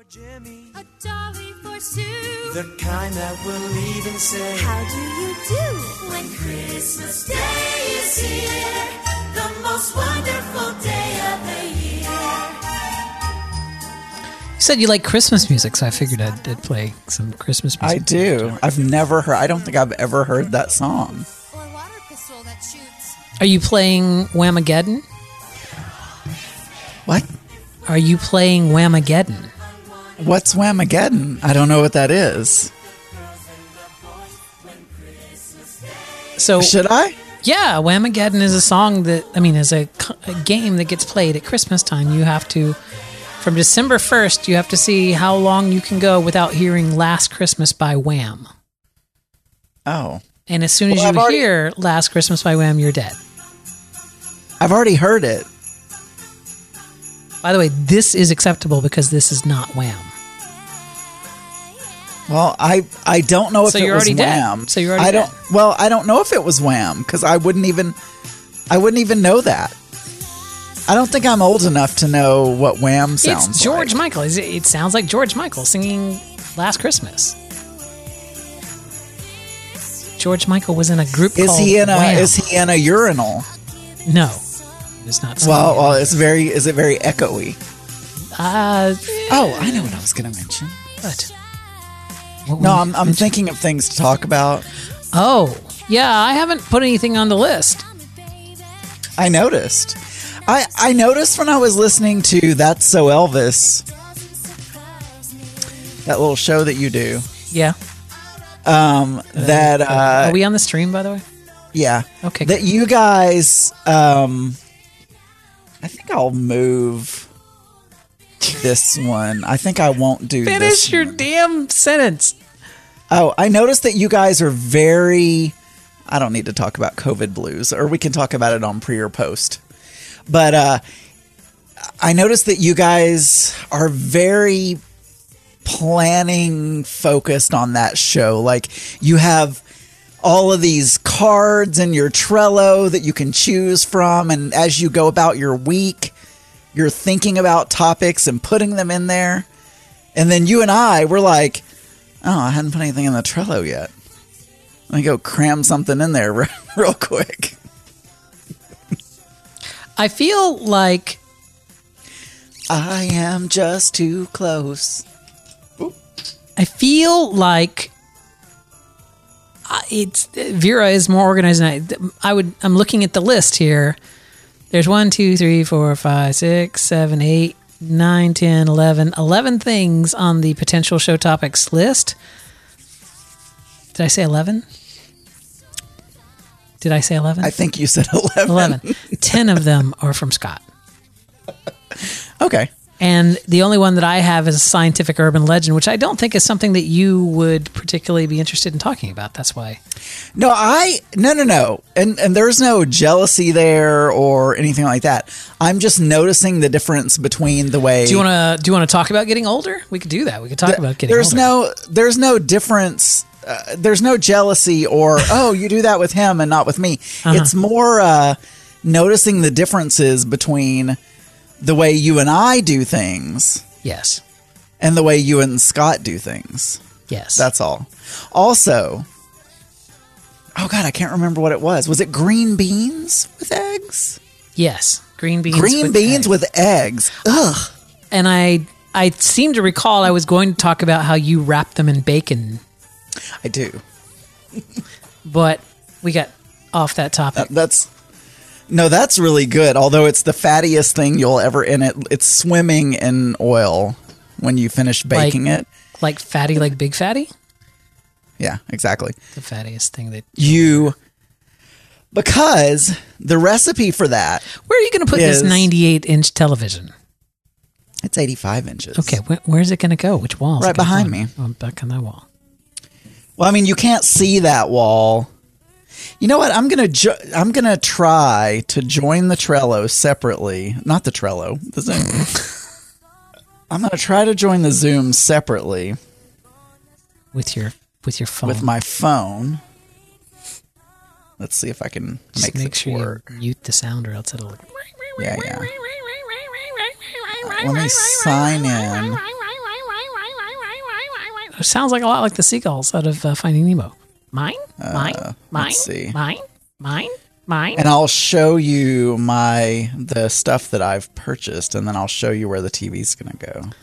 Jimmy, a dolly for Sue, the kind that will even say, how do you do? When Christmas Day is here, the most wonderful day of the year. You said you like Christmas music, so I figured I'd play some Christmas music. I do. I've never heard. I don't think I've ever heard that song. Or a water pistol that shoots. Are you playing Whamageddon? What? Are you playing Whamageddon? What's Whamageddon? I don't know what that is. So should I? Yeah, Whamageddon is a song that, is a game that gets played at Christmas time. You have to, from December 1st, you have to see how long you can go without hearing Last Christmas by Wham. Oh. And as soon as you hear Last Christmas by Wham, you're dead. I've already heard it. By the way, this is acceptable because this is not Wham. Well, I don't know if it was Wham. Dead. So you're already dead. Well, I don't know if it was Wham because I wouldn't even know that. I don't think I'm old enough to know what Wham sounds like. It's George Michael. It sounds like George Michael singing Last Christmas. George Michael was in a group called Wham. Is he in a urinal? No. It's not. Well, is it very echoey? Oh, I know what I was going to mention. What? No, I'm thinking of things to talk about. Oh, yeah, I haven't put anything on the list. I noticed. I noticed when I was listening to That's So Elvis, that little show that you do. Yeah. Are we on the stream, by the way? Yeah. Okay. That you guys, I think I'll move this one. I think I won't do this. Finish your damn sentence. Oh, I noticed that you guys are very... I don't need to talk about COVID blues, or we can talk about it on pre or post. But I noticed that you guys are very planning focused on that show. Like, you have all of these cards in your Trello that you can choose from, and as you go about your week, you're thinking about topics and putting them in there. And then you and I were like, oh, I hadn't put anything in the Trello yet. Let me go cram something in there real quick. I feel like I am just too close. I feel like Vera is more organized than I'm looking at the list here. There's 1, 2, 3, 4, 5, 6, 7, 8, 9, 10, 11 things on the potential show topics list. Did I say 11? Did I say 11? I think you said 11. 11. 10 of them are from Scott. Okay. And the only one that I have is a scientific urban legend, which I don't think is something that you would particularly be interested in talking about. That's why. No. And there's no jealousy there or anything like that. I'm just noticing the difference between the way. Do you want to talk about getting older? We could do that. We could talk about getting older. There's no difference. There's no jealousy or, oh, you do that with him and not with me. Uh-huh. It's more noticing the differences between the way you and I do things. Yes. And the way you and Scott do things. Yes. That's all. Also, oh God, I can't remember what it was. Was it green beans with eggs? Yes. Green beans with eggs. Ugh. And I seem to recall I was going to talk about how you wrap them in bacon. I do. But we got off that topic. That's really good. Although it's the fattiest thing you'll ever it's swimming in oil when you finish baking it. Like fatty, like Big Fatty? Yeah, exactly. The fattiest thing that because the recipe for that. Where are you going to put this 98-inch television? It's 85 inches. Okay, where's it going to go? Which wall? Right behind me. Oh, back on that wall. Well, I mean, you can't see that wall. You know what? I'm gonna try to join the Trello separately. Not the Trello, the Zoom. I'm gonna try to join the Zoom separately with your phone. With my phone. Let's see if I can make sure work. You mute the sound, or else it'll. Yeah. Let me sign in. It sounds like a lot like the seagulls out of Finding Nemo. Mine. let's see. Mine. And I'll show you the stuff that I've purchased, and then I'll show you where the TV's going to go.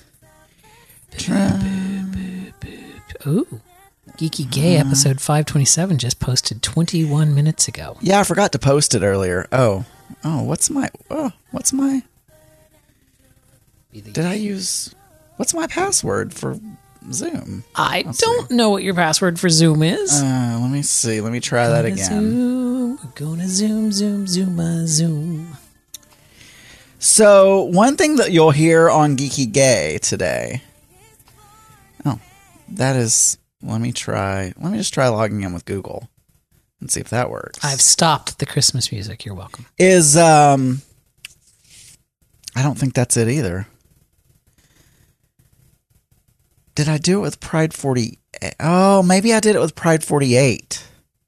Ooh. Geeky Gay episode 527 just posted 21 minutes ago. Yeah, I forgot to post it earlier. What's my password for Zoom? I don't know what your password for Zoom is. Let me see. Let me try that again. We're gonna zoom. So, one thing that you'll hear on Geeky Gay today. Oh, that is. Let me just try logging in with Google and see if that works. I've stopped the Christmas music. You're welcome. I don't think that's it either. Did I do it with Pride 48? Oh, maybe I did it with Pride 48.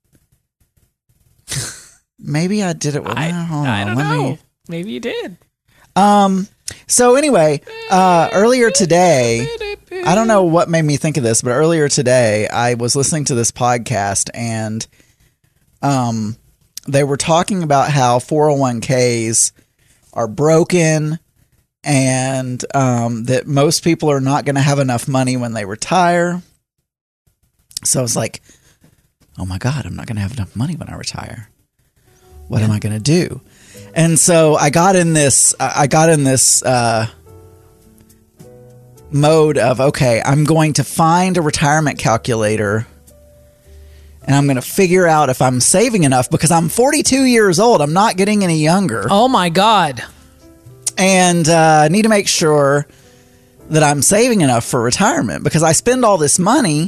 Maybe I did it with... I don't know. Maybe you did. So anyway, earlier today... I don't know what made me think of this, but earlier today I was listening to this podcast and they were talking about how 401ks are broken and that most people are not going to have enough money when they retire. So I was like, oh my God, I'm not going to have enough money when I retire. What am I going to do? And so I got in this mode of, okay, I'm going to find a retirement calculator and I'm going to figure out if I'm saving enough because I'm 42 years old. I'm not getting any younger. Oh my God. And I need to make sure that I'm saving enough for retirement because I spend all this money.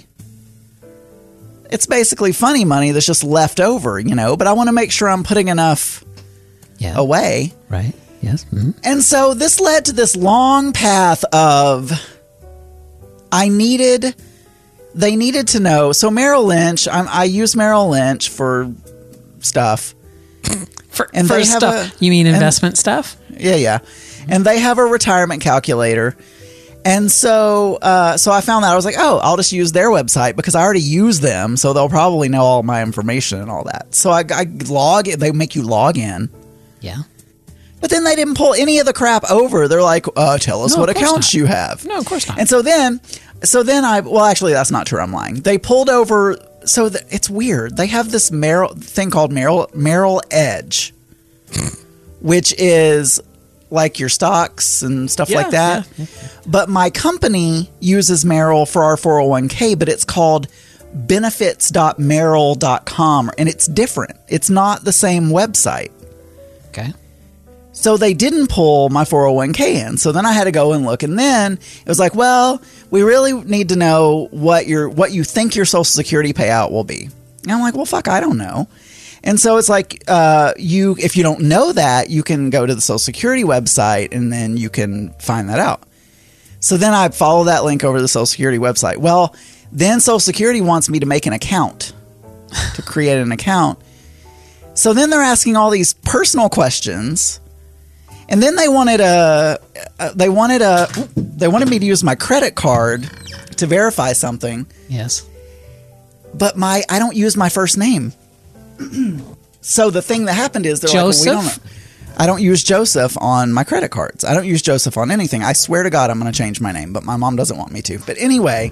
It's basically funny money that's just left over, but I want to make sure I'm putting enough away. Right. Yes. Mm-hmm. And so this led to this long path of they needed to know. So Merrill Lynch, I use Merrill Lynch for stuff. For stuff. You mean investment stuff? Yeah. And they have a retirement calculator. And so I found that I was like, oh, I'll just use their website because I already use them. So they'll probably know all my information and all that. So I they make you log in. Yeah. But then they didn't pull any of the crap over. They're like, tell us what accounts you have. No, of course not. And so then actually, that's not true. I'm lying. They pulled over. So it's weird. They have this thing called Merrill Edge, which is like your stocks and stuff like that. Yeah. But my company uses Merrill for our 401k, but it's called benefits.merrill.com. And it's different. It's not the same website. Okay. So they didn't pull my 401k in. So then I had to go and look. And then it was like, well, we really need to know what you think your Social Security payout will be. And I'm like, well, fuck, I don't know. And so it's like, if you don't know that, you can go to the Social Security website and then you can find that out. So then I follow that link over to the Social Security website. Well, then Social Security wants me to make an account, to create an account. So then they're asking all these personal questions. And then they wanted me to use my credit card to verify something. Yes. But I don't use my first name. So the thing that happened is they're Joseph? like, well, I don't use Joseph on my credit cards. I don't use Joseph on anything. I swear to God, I'm going to change my name, but my mom doesn't want me to. But anyway,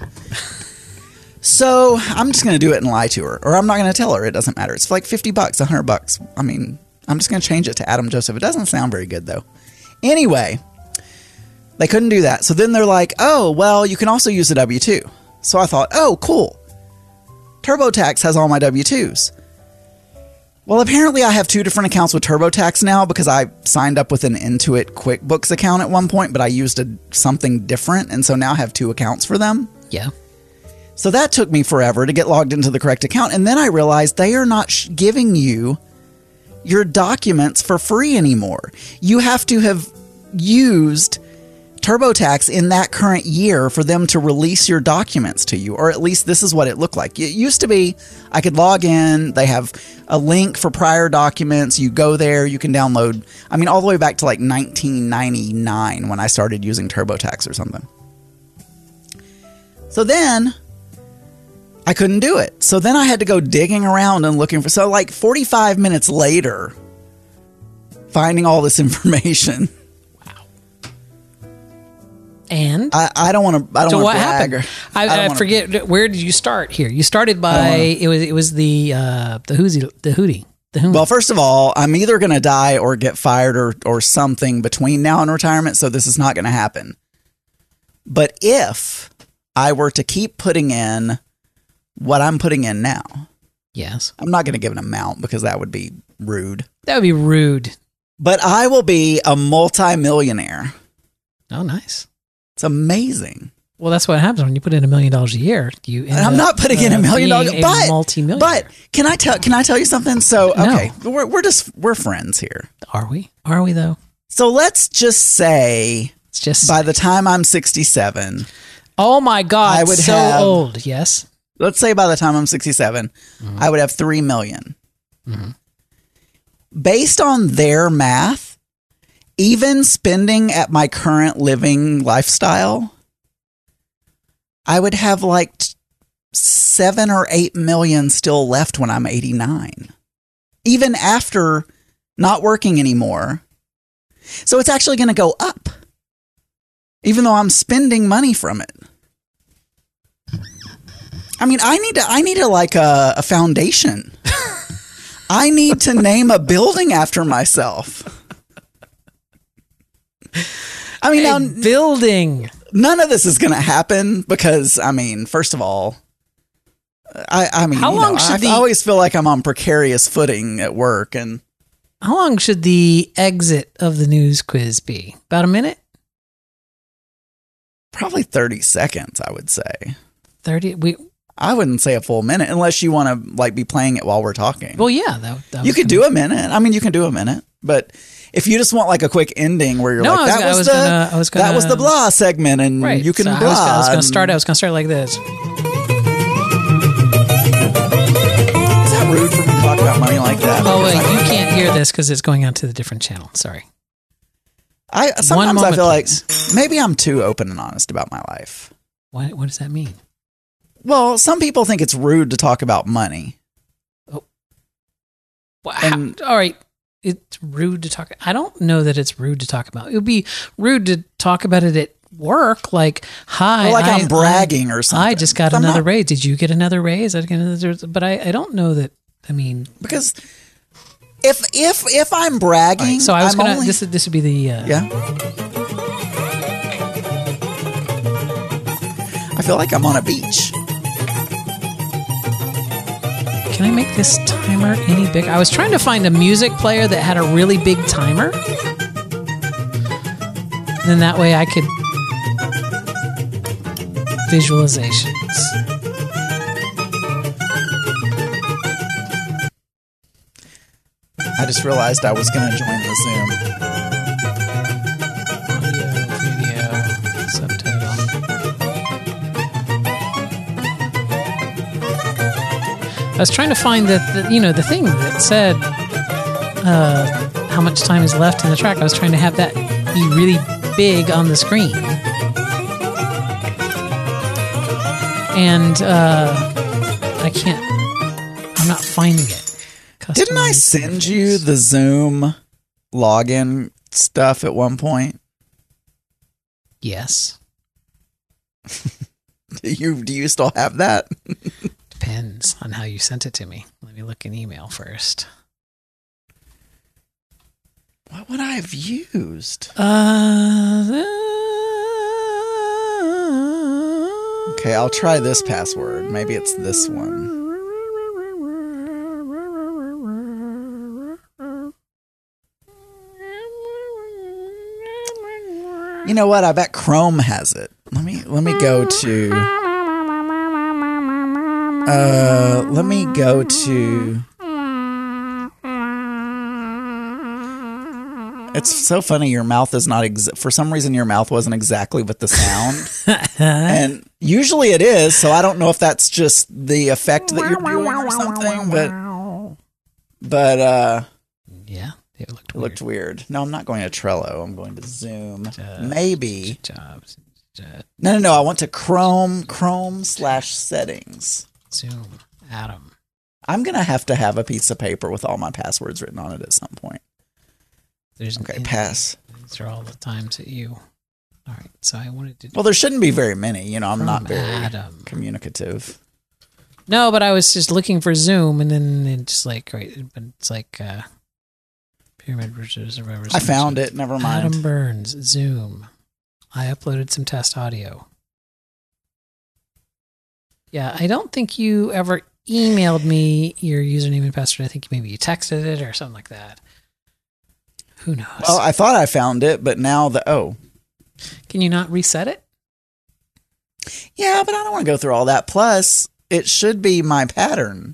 so I'm just going to do it and lie to her, or I'm not going to tell her. It doesn't matter. It's like $50, $100. I mean, I'm just going to change it to Adam Joseph. It doesn't sound very good though. Anyway, they couldn't do that. So then they're like, oh, well, you can also use a W-2. So I thought, oh, cool. TurboTax has all my W-2s. Well, apparently I have two different accounts with TurboTax now because I signed up with an Intuit QuickBooks account at one point, but I used something different. And so now I have two accounts for them. Yeah. So that took me forever to get logged into the correct account. And then I realized they are not giving you your documents for free anymore. You have to have used TurboTax in that current year for them to release your documents to you, or at least this is what it looked like. It used to be I could log in, they have a link for prior documents, you go there, you can download, all the way back to like 1999 when I started using TurboTax or something. So then I couldn't do it. So then I had to go digging around and looking for, so like 45 minutes later, finding all this information. And I don't want to. I don't so want what to brag. happened? I I forget, where did you start here? You started by it was the Hootie. Well, first of all, I'm either going to die or get fired or something between now and retirement, so this is not going to happen. But if I were to keep putting in what I'm putting in now, yes, I'm not going to give an amount because that would be rude. That would be rude. But I will be a multi-millionaire. Oh, nice. It's amazing. Well, that's what happens when you put in $1 million a year. I'm not putting in $1 million, but multi-millionaire. But can I tell you something? So okay, we're friends here. Are we? Are we though? So let's just say, by the time I'm 67, oh my God, I would so have, old. Yes. Let's say by the time I'm 67, I would have $3 million. Based on their math, even spending at my current living lifestyle, I would have like 7 or 8 million still left when I'm 89, even after not working anymore. So it's actually going to go up, even though I'm spending money from it. I mean, I need a foundation. I need to name a building after myself. I mean, now, building. None of this is going to happen because, I mean, first of all, I mean, how long should I always feel like I'm on precarious footing at work. And how long should the exit of the news quiz be? About a minute? Probably 30 seconds, I would say. 30? I wouldn't say a full minute unless you want to like be playing it while we're talking. Well, yeah. That you could do a minute. I mean, you can do a minute, but if you just want like a quick ending where you're that was the blah segment, and right, you can so blah. I was going to start like this. Is that rude for me to talk about money like that? Oh wait, you can't hear this because it's going out to the different channel. Sorry. Sometimes I feel like maybe I'm too open and honest about my life. What does that mean? Well, some people think it's rude to talk about money. Oh. Well, all right. It's rude to talk. I don't know that it's rude to talk about. It would be rude to talk about it at work. Like, hi. Or I'm bragging or something. I just got another raise. Did you get another raise? But I don't know that. I mean, because if I'm bragging, right, so I was going to. This would be the yeah. I feel like I'm on a beach. Can I make this timer any bigger? I was trying to find a music player that had a really big timer. Then that way I could... Visualizations. I just realized I was going to join the Zoom. Audio, video, subtitle. I was trying to find the thing that said how much time is left in the track. I was trying to have that be really big on the screen. And I can't. I'm not finding it. Didn't I send you the Zoom login stuff at one point? Yes. Do you still have that? Depends on how you sent it to me. Let me look in email first. What would I have used? Okay, I'll try this password. Maybe it's this one. You know what? I bet Chrome has it. Let me go to. Let me go to. It's so funny. Your mouth is not for some reason. Your mouth wasn't exactly with the sound, and usually it is. So I don't know if that's just the effect that you're doing or something. But yeah, it looked weird. No, I'm not going to Trello. I'm going to Zoom. Maybe. No. I went to Chrome/settings. Zoom. Adam. I'm going to have a piece of paper with all my passwords written on it at some point. There's Okay, pass. These are all the times that you. All right, so I wanted to. Well, there shouldn't be very many. I'm From not very Adam. communicative. No, but I was just looking for Zoom, and then it's like, right, but it's like Pyramid Bridges or whatever. I found it. Never mind. Adam Burns, Zoom. I uploaded some test audio. Yeah, I don't think you ever emailed me your username and password. I think maybe you texted it or something like that. Who knows? Well, I thought I found it, but now Can you not reset it? yeah, but I don't want to go through all that. Plus, it should be my pattern.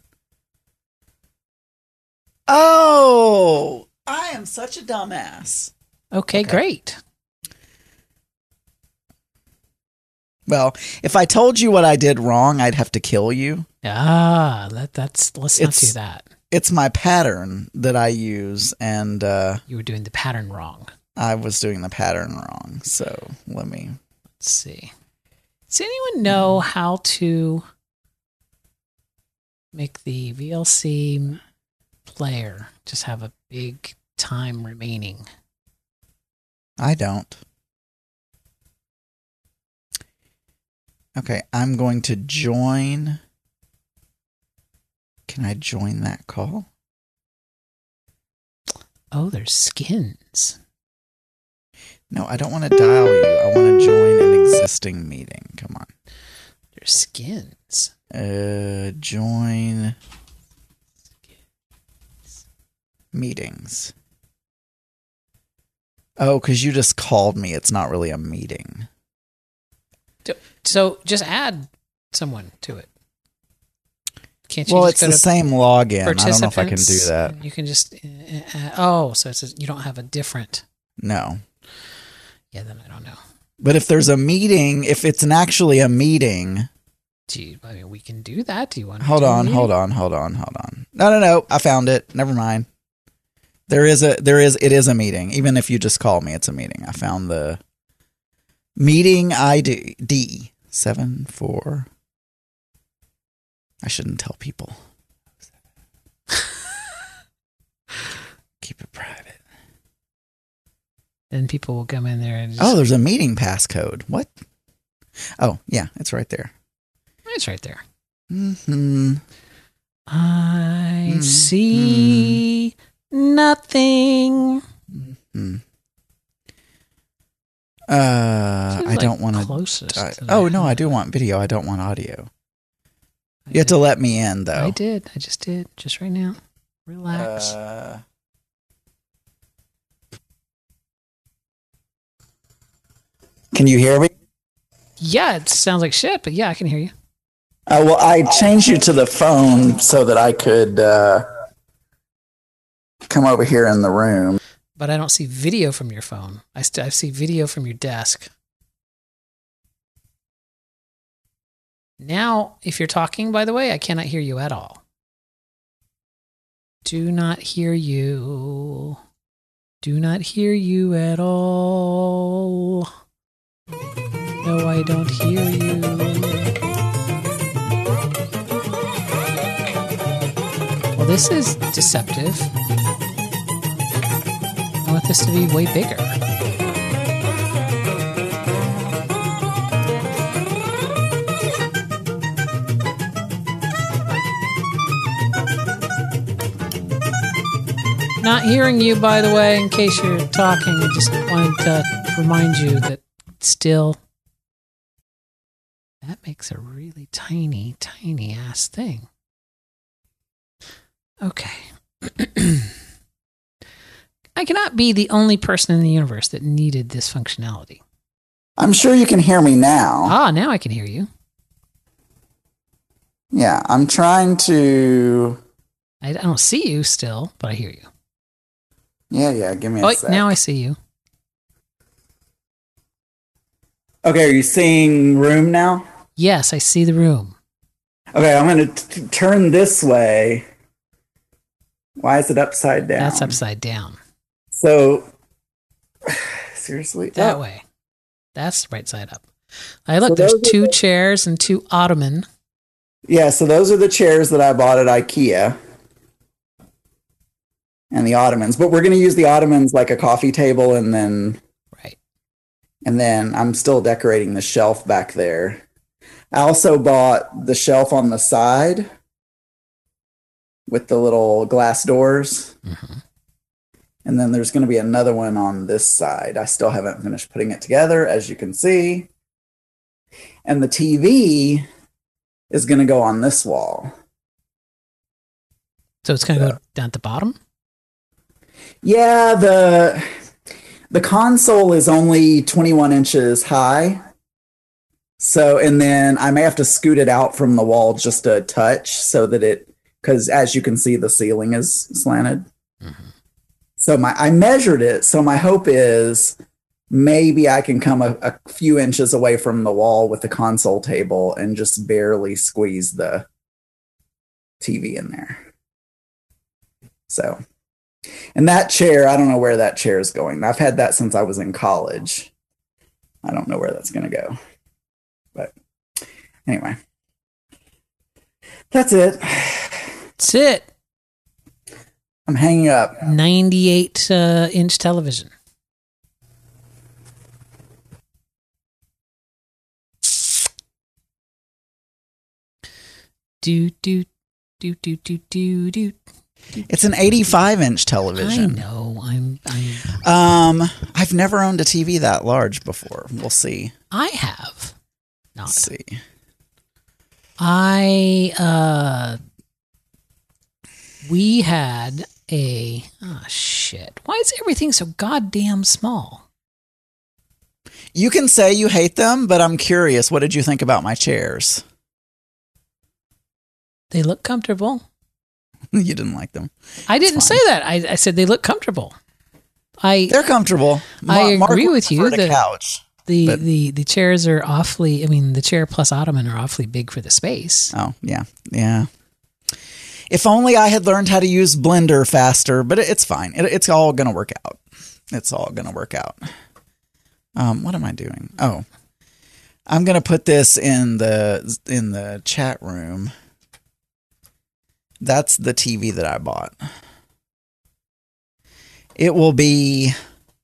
Oh, I am such a dumbass. Okay, great. Well, if I told you what I did wrong, I'd have to kill you. Let's not do that. It's my pattern that I use, and You were doing the pattern wrong. I was doing the pattern wrong. So let's see. Does anyone know how to make the VLC player just have a big time remaining? I don't. Okay, I'm going to join. Can I join that call? Oh, there's skins. No, I don't want to dial you. I want to join an existing meeting. Come on. There's skins. Join meetings. Oh, because you just called me. It's not really a meeting. So just add someone to it. Can't you? Well, just it's go the to same login. I don't know if I can do participants? that. You can just. So it says you don't have a different. No. Yeah, then I don't know. But if there's a meeting, if it's actually a meeting. Gee, I mean, we can do that. Do you want? Hold on. No. I found it. Never mind. It is a meeting. Even if you just call me, it's a meeting. I found the meeting ID 74. I shouldn't tell people. Keep it private. Then people will come in there and just, Oh, there's a meeting passcode. What? Oh, yeah, it's right there. it's right there. Mm-hmm. I see nothing. Mm-hmm. I don't want to. Closest. Oh no, I do want video. I don't want audio. You have to let me in, though. I did. I just did. Just right now. Relax. Can you hear me? Yeah, it sounds like shit, but yeah, I can hear you. Well, I changed you to the phone so that I could come over here in the room. But I don't see video from your phone. I see video from your desk. Now, if you're talking, by the way, I cannot hear you at all. Do not hear you. Do not hear you at all. No, I don't hear you. Well, this is deceptive. I want this to be way bigger. Not hearing you, by the way, in case you're talking. I just wanted to remind you that still, that makes a really tiny, tiny ass thing. Okay. I cannot be the only person in the universe that needed this functionality. I'm sure you can hear me now. Now I can hear you. Yeah, I'm trying to... I don't see you still, but I hear you. Yeah, give me a sec. Now I see you. Okay, are you seeing room now? Yes, I see the room. Okay, I'm going to turn this way. Why is it upside down? That's upside down. So, seriously? That way. That's right side up. There's two chairs and two ottoman. Yeah, so those are the chairs that I bought at IKEA. And the ottomans. But we're going to use the ottomans like a coffee table, and then Right. I'm still decorating the shelf back there. I also bought the shelf on the side with the little glass doors. Mm-hmm. And then there's going to be another one on this side. I still haven't finished putting it together, as you can see. And the TV is going to go on this wall. So it's going to go down at the bottom? Yeah, the console is only 21 inches high. So, and then I may have to scoot it out from the wall just a touch so that because as you can see, the ceiling is slanted. Mm-hmm. So I measured it. So my hope is maybe I can come a few inches away from the wall with the console table and just barely squeeze the TV in there. So, and that chair, I don't know where that chair is going. I've had that since I was in college. I don't know where that's going to go. But anyway, that's it. That's it. I'm hanging up. 98-inch television. Do, do, do, do, do, do, do. It's an 85-inch television. I know. I've never owned a TV that large before. We'll see. I have. Not. Let's see. We had shit. Why is everything so goddamn small? You can say you hate them, but I'm curious. What did you think about my chairs? They look comfortable. You didn't like them. I didn't say that. I said they look comfortable. They're comfortable. I agree with you. The couch. The chairs are awfully. I mean, the chair plus ottoman are awfully big for the space. Oh yeah, yeah. If only I had learned how to use Blender faster, but it's fine. It's all gonna work out. It's all gonna work out. What am I doing? Oh, I'm gonna put this in the chat room. That's the TV that I bought. It will be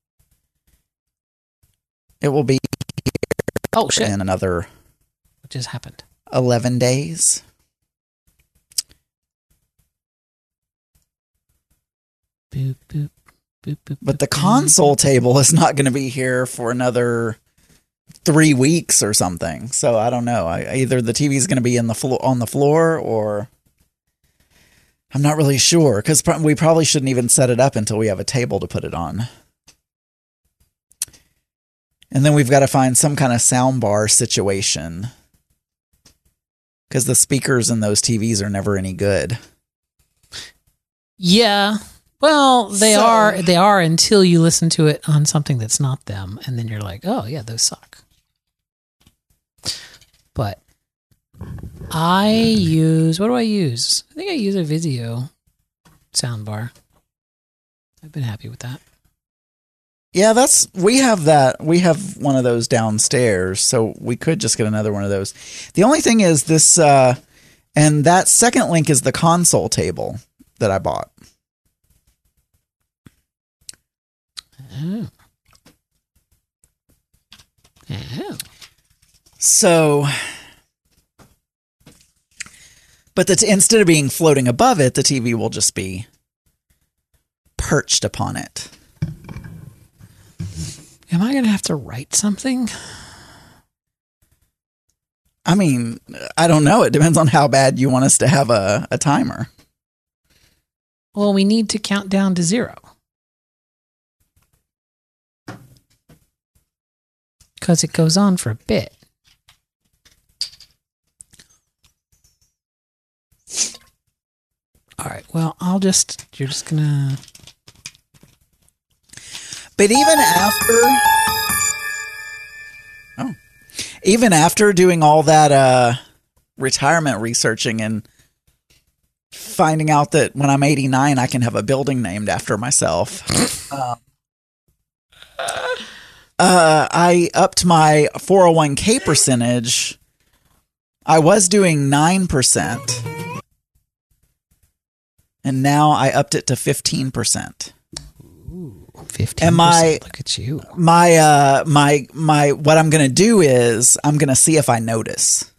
Oh shit! in another What just happened? 11 days. Boop, boop, boop, boop, But the boop, console table is not going to be here for another 3 weeks or something. So I don't know. Either the TV is going to be on the floor, or I'm not really sure, because we probably shouldn't even set it up until we have a table to put it on. And then we've got to find some kind of sound bar situation, because the speakers in those TVs are never any good. Yeah. Well, they are until you listen to it on something that's not them, and then you're like, oh yeah, those suck. But what do I use? I think I use a Vizio soundbar. I've been happy with that. Yeah, we have one of those downstairs, so we could just get another one of those. The only thing is this, and that second link is the console table that I bought. Oh. Oh. So, but instead of being floating above it, the TV will just be perched upon it. Am I going to have to write something? I mean, I don't know. It depends on how bad you want us to have a timer. Well, we need to count down to 0. Because it goes on for a bit. All right. Well, you're just going to... But even after doing all that retirement researching and finding out that when I'm 89, I can have a building named after myself, I upped my 401k percentage I was doing 9%, and now I upped it to 15%. 15%. And Look at you. my what I'm gonna do is I'm gonna see if I notice.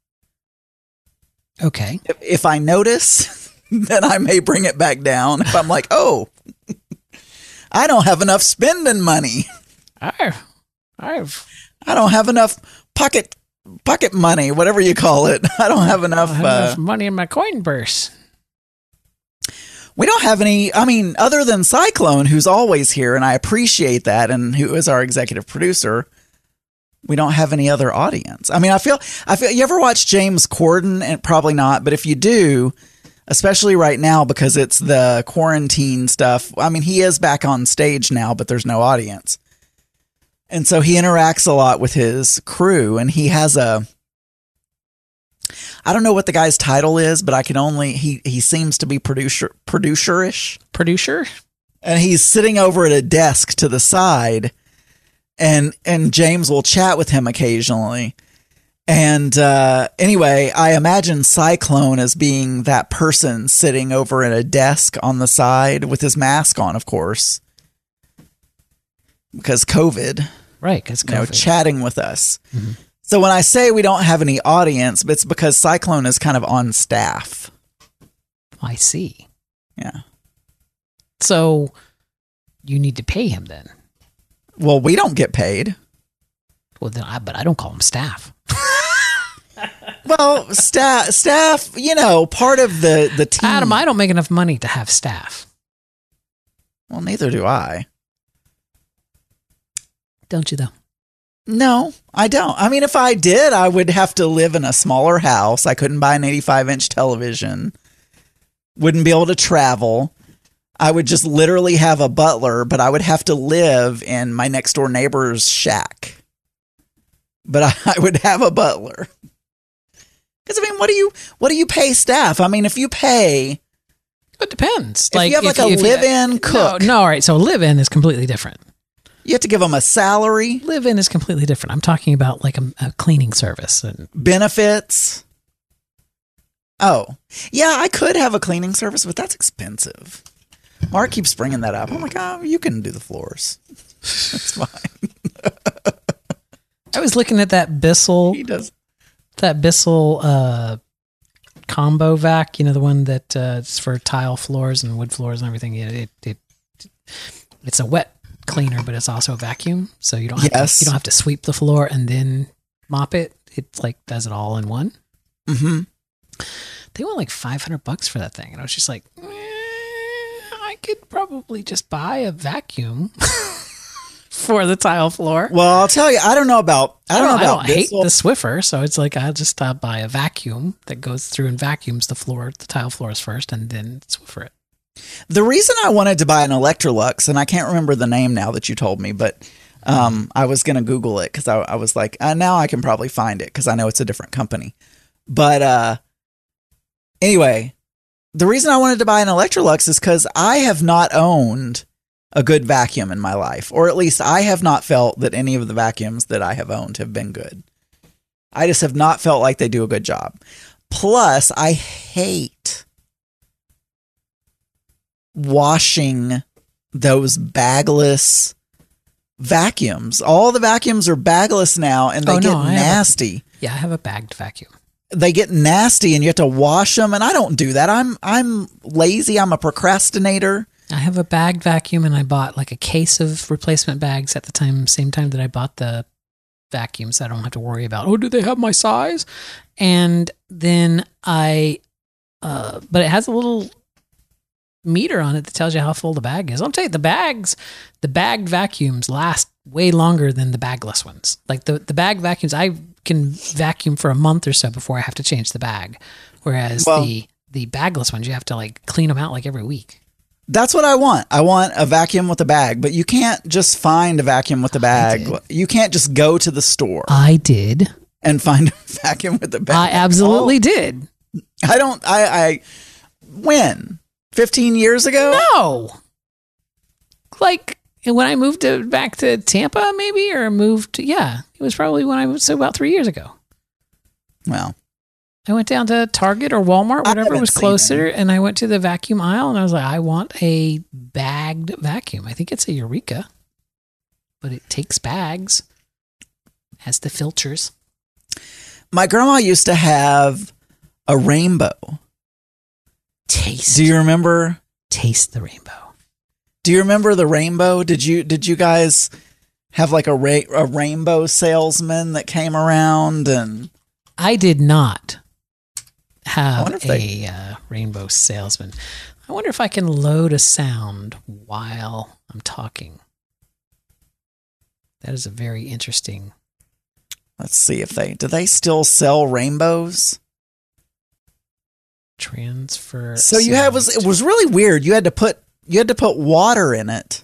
Okay. If I notice, then I may bring it back down. If I'm like, oh, I don't have enough spending money. I've I don't have enough pocket money, whatever you call it. I don't have enough money in my coin purse. We don't have any, I mean, other than Cyclone, who's always here, and I appreciate that, and who is our executive producer, we don't have any other audience. I mean, I feel, you ever watch James Corden? And probably not, but if you do, especially right now, because it's the quarantine stuff, I mean, he is back on stage now, but there's no audience. And so he interacts a lot with his crew, and he has I don't know what the guy's title is, but I can only, he seems to be producer-ish. Producer? And he's sitting over at a desk to the side, and James will chat with him occasionally. And anyway, I imagine Cyclone as being that person sitting over at a desk on the side with his mask on, of course, because COVID. Right, because COVID. Chatting with us. Mm-hmm. So when I say we don't have any audience, it's because Cyclone is kind of on staff. I see. Yeah. So you need to pay him then. Well, we don't get paid. Well, then but I don't call him staff. Well, staff, part of the team. Adam, I don't make enough money to have staff. Well, neither do I. Don't you though? No, I don't. I mean, if I did, I would have to live in a smaller house. I couldn't buy an 85-inch television. Wouldn't be able to travel. I would just literally have a butler, but I would have to live in my next door neighbor's shack. But I would have a butler. Because, I mean, what do you pay staff? I mean, if you pay... It depends. If you have a live-in cook. No, all right. So live-in is completely different. You have to give them a salary. Live-in is completely different. I'm talking about like a cleaning service. And benefits. Oh, yeah, I could have a cleaning service, but that's expensive. Mark keeps bringing that up. I'm like, oh, you can do the floors. That's fine. I was looking at that Bissell. He does. That Bissell combo vac, the one that it's for tile floors and wood floors and everything. It's a wet cleaner, but it's also a vacuum, so you don't have to sweep the floor and then mop it. It like does it all in one. Mm-hmm. They want like $500 for that thing, and I was just like, I could probably just buy a vacuum for the tile floor. Well, I'll tell you, I don't hate the Swiffer, so it's like I'll just buy a vacuum that goes through and vacuums the tile floors first, and then Swiffer it. The reason I wanted to buy an Electrolux, and I can't remember the name now that you told me, but I was going to Google it because I was like, now I can probably find it because I know it's a different company. But anyway, the reason I wanted to buy an Electrolux is because I have not owned a good vacuum in my life, or at least I have not felt that any of the vacuums that I have owned have been good. I just have not felt like they do a good job. Plus, I hate washing those bagless vacuums. All the vacuums are bagless now, and they get nasty. I have a bagged vacuum. They get nasty, and you have to wash them. And I don't do that. I'm lazy. I'm a procrastinator. I have a bagged vacuum, and I bought like a case of replacement bags at the same time that I bought the vacuums. So I don't have to worry about, do they have my size? And then but it has a little meter on it that tells you how full the bag is. I'll tell you, the bagged vacuums last way longer than the bagless ones. Like the bag vacuums, I can vacuum for a month or so before I have to change the bag. Whereas the bagless ones, you have to like clean them out like every week. That's what I want. I want a vacuum with a bag, but you can't just find a vacuum with a bag. You can't just go to the store. I did. And find a vacuum with a bag. I absolutely did. When? 15 years ago? No. Like when I moved back to Tampa, maybe, or it was probably when I was about 3 years ago. Well, I went down to Target or Walmart, whatever haven't was seen closer, and I went to the vacuum aisle and I was like, I want a bagged vacuum. I think it's a Eureka, but it takes bags, has the filters. My grandma used to have a rainbow. Taste. Do you remember? Taste the rainbow. Do you remember the rainbow? Did you guys have like a rainbow salesman that came around? And I did not have wonder if a rainbow salesman. I wonder if I can load a sound while I'm talking. That is a very interesting. let's see if do they still sell rainbows? Transfer. So you had it was really weird. You had to put water in it.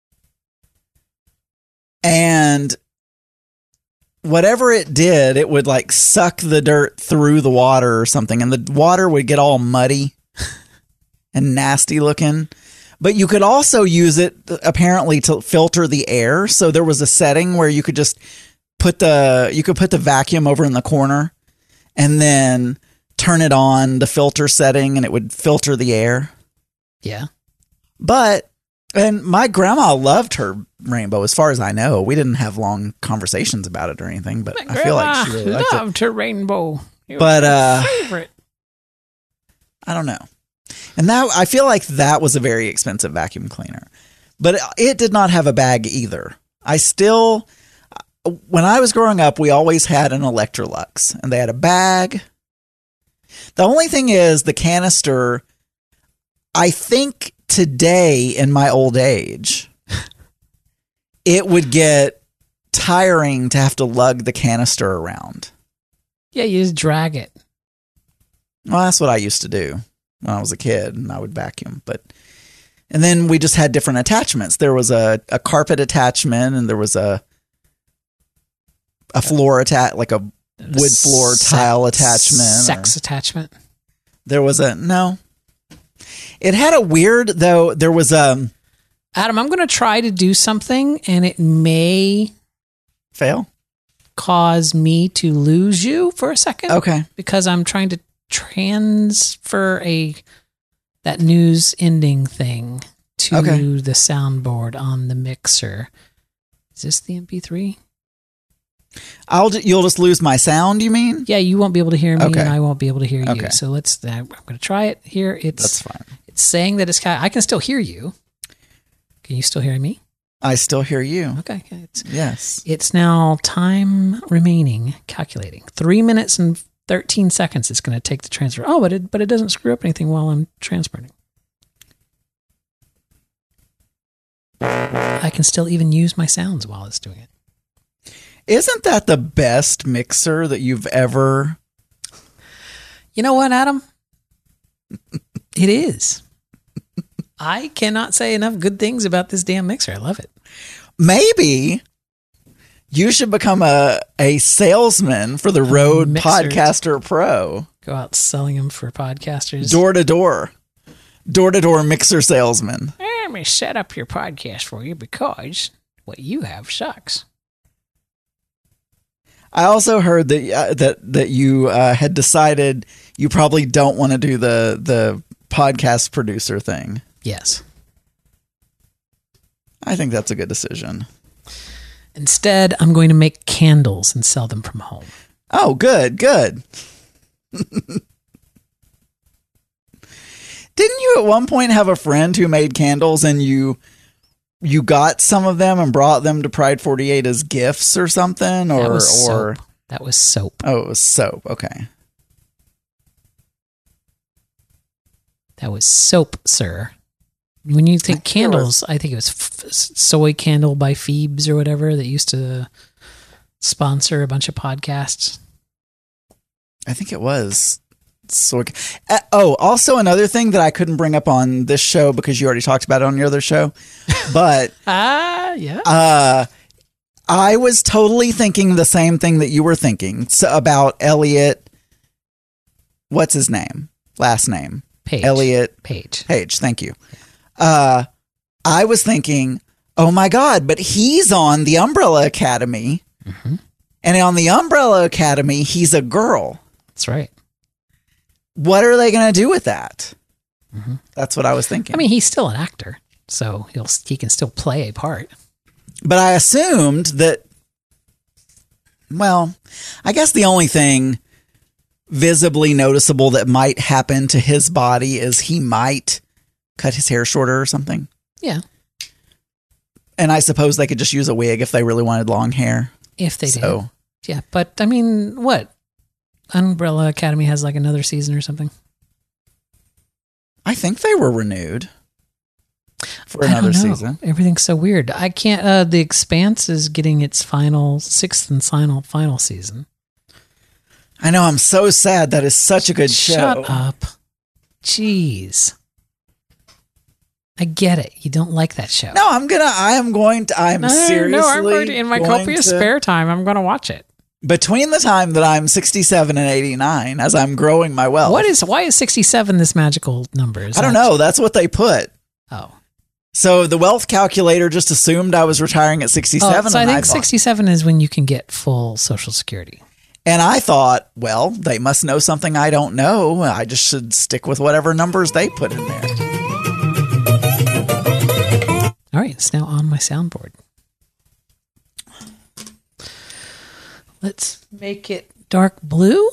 And whatever it did, it would like suck the dirt through the water or something, and the water would get all muddy and nasty looking. But you could also use it apparently to filter the air. So there was a setting where you could just put the vacuum over in the corner and then turn it on the filter setting and it would filter the air. Yeah. And my grandma loved her rainbow, as far as I know. We didn't have long conversations about it or anything, but I feel like she really liked it. her rainbow. But favorite. I don't know. And that I feel like that was a very expensive vacuum cleaner. But it did not have a bag either. When I was growing up, we always had an Electrolux, and they had a bag. The only thing is the canister, I think today in my old age, it would get tiring to have to lug the canister around. Yeah, you just drag it. Well, that's what I used to do when I was a kid, and I would vacuum. And then we just had different attachments. There was a carpet attachment, and there was a floor like a wood floor tile attachment. Sex attachment. There was no. It had a weird, though, there was Adam, I'm going to try to do something, and it may fail. Cause me to lose you for a second. Okay. Because I'm trying to transfer that news ending thing to the soundboard on the mixer. Is this the MP3? You'll just lose my sound, you mean? Yeah, you won't be able to hear me, Okay. and I won't be able to hear Okay. you. So I'm going to try it here. That's fine. It's saying that I can still hear you. Can you still hear me? I still hear you. Okay. Yes. It's now time remaining, calculating. 3 minutes and 13 seconds it's going to take to transfer. Oh, but it doesn't screw up anything while I'm transferring. I can still even use my sounds while it's doing it. Isn't that the best mixer that you've ever... You know what, Adam? It is. I cannot say enough good things about this damn mixer. I love it. Maybe you should become a salesman for the Rode mixer. Podcaster Pro. Go out selling them for podcasters. Door to door mixer salesman. Let me set up your podcast for you because what you have sucks. I also heard that you had decided you probably don't want to do the podcast producer thing. Yes. I think that's a good decision. Instead, I'm going to make candles and sell them from home. Oh, good. Didn't you at one point have a friend who made candles and you got some of them and brought them to Pride 48 as gifts or something? That was soap. That was soap. Oh, it was soap. Okay. That was soap, sir. When you think candles, I think it was Soy Candle by Phoebes or whatever that used to sponsor a bunch of podcasts. I think it was. Also another thing that I couldn't bring up on this show because you already talked about it on your other show, but yeah. I was totally thinking the same thing that you were thinking about Elliot. What's his name? Last name? Page. Elliot Page. Thank you. I was thinking, oh my God, but he's on the Umbrella Academy. Mm-hmm. And on the Umbrella Academy, he's a girl. That's right. what are they going to do with that? That's what I was thinking. I mean, he's still an actor, so he can still play a part. But I assumed that, well, I guess the only thing visibly noticeable that might happen to his body is he might cut his hair shorter or something. Yeah. And I suppose they could just use a wig if they really wanted long hair. If they did. Yeah. But I mean, what? Umbrella Academy has like another season or something. I think they were renewed for I another don't know. season. Everything's so weird. I can't, The Expanse is getting its sixth and final season. I know. I'm so sad. That is such a good show. Shut up. Jeez. I get it. You don't like that show. No, I'm seriously in my going copious to- spare time, I'm going to watch it. Between the time that I'm 67 and 89, as I'm growing my wealth. Why is 67 this magical number? I don't know. That's what they put. Oh. So the wealth calculator just assumed I was retiring at 67. So I and think 67 is when you can get full Social Security. And I thought, well, they must know something I don't know. I just should stick with whatever numbers they put in there. All right, it's now on my soundboard. Let's make it dark blue.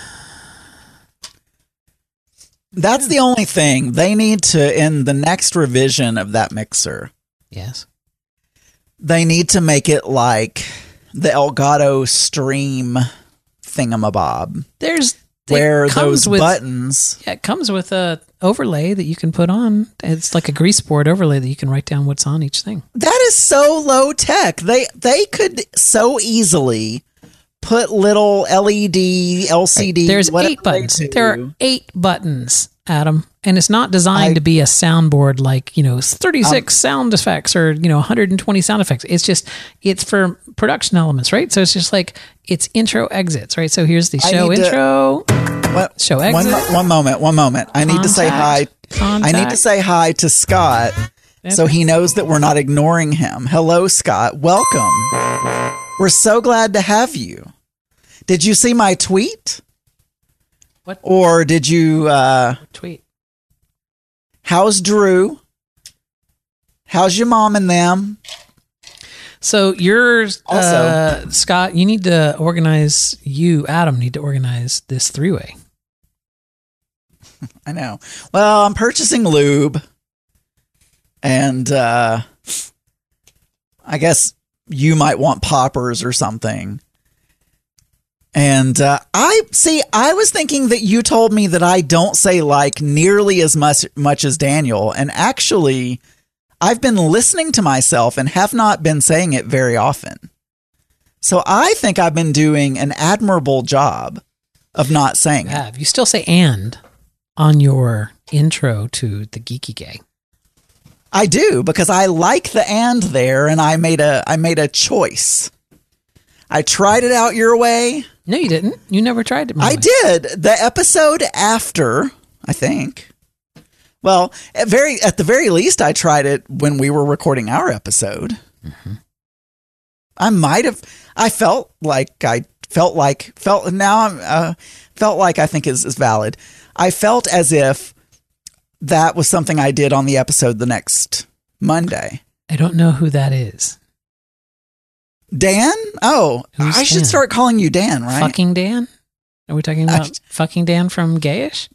That's the only thing. They need to, in the next revision of that mixer, Yes. they need to make it like the Elgato Stream thingamabob, where those buttons... Yeah, it comes with a overlay that you can put on. It's like a grease board overlay that you can write down what's on each thing. That is so low tech. They could so easily put little LED, LCD. There's 8 buttons. There are 8 buttons, Adam. And it's not designed to be a soundboard like, 36 sound effects or, 120 sound effects. It's for production elements, right? So it's just like, it's intro exits, right? So here's the show intro, show exit. One moment. I need to say hi. I need to say hi to Scott so he knows that we're not ignoring him. Hello, Scott. Welcome. We're so glad to have you. Did you see my tweet? What? Or did you... tweet? How's Drew? How's your mom and them? So yours, Also- Scott, Adam need to organize this 3-way. I know. Well, I'm purchasing lube. And I guess you might want poppers or something. And I was thinking that you told me that I don't say like nearly as much as Daniel. And actually, I've been listening to myself and have not been saying it very often. So I think I've been doing an admirable job of not saying it. You still say "and" on your intro to the Geeky Gay. I do, because I like the "and" there, and I made a choice. I tried it out your way. No, you didn't. You never tried it. I did. The episode after, I think. Well, at the very least, I tried it when we were recording our episode. Mm-hmm. I felt like I think is valid. I felt as if that was something I did on the episode the next Monday. I don't know who that is. Dan? Oh, Who's I should Dan? start calling you Dan, right? Fucking Dan? Are we talking about fucking Dan from Gayish?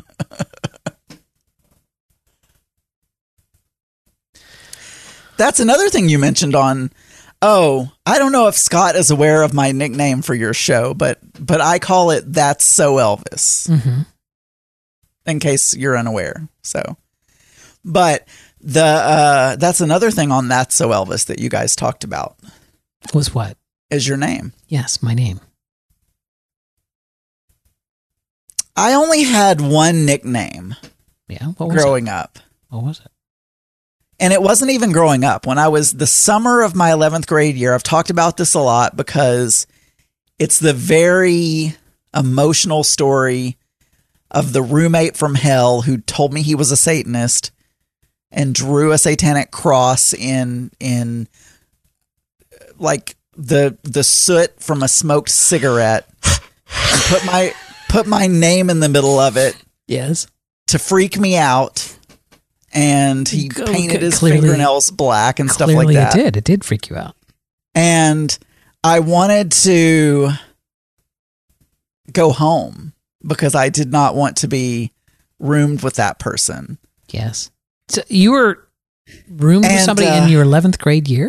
That's another thing you mentioned on. Oh, I don't know if Scott is aware of my nickname for your show, but I call it That's So Elvis. Mm-hmm. In case you're unaware. So, but that's another thing on That's So Elvis that you guys talked about. Was what? Is your name. Yes, my name. I only had one nickname Yeah. What was growing up. What was it? And it wasn't even growing up. When I was the summer of my 11th grade year, I've talked about this a lot because it's the very emotional story of the roommate from hell who told me he was a Satanist and drew a satanic cross in like the soot from a smoked cigarette and put my name in the middle of it Yes. to freak me out. And he painted his Clearly- fingernails black and stuff like Clearly that. it did. It did freak you out. And I wanted to go home because I did not want to be roomed with that person. Yes. So you were roomed with And, somebody in your 11th grade year?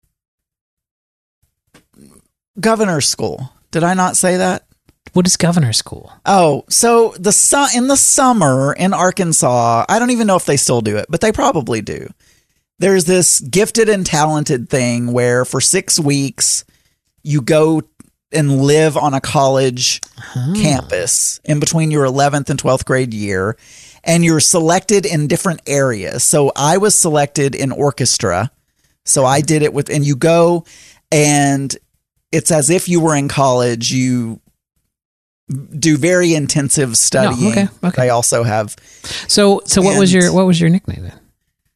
Governor's school. Did I not say that? What is governor school? Oh, so in the summer in Arkansas, I don't even know if they still do it, but they probably do. There's this gifted and talented thing where for 6 weeks you go and live on a college campus in between your 11th and 12th grade year, and you're selected in different areas. So I was selected in orchestra. So I did it and you go and it's as if you were in college. You do very intensive studying. okay. They also have. So what was your nickname then?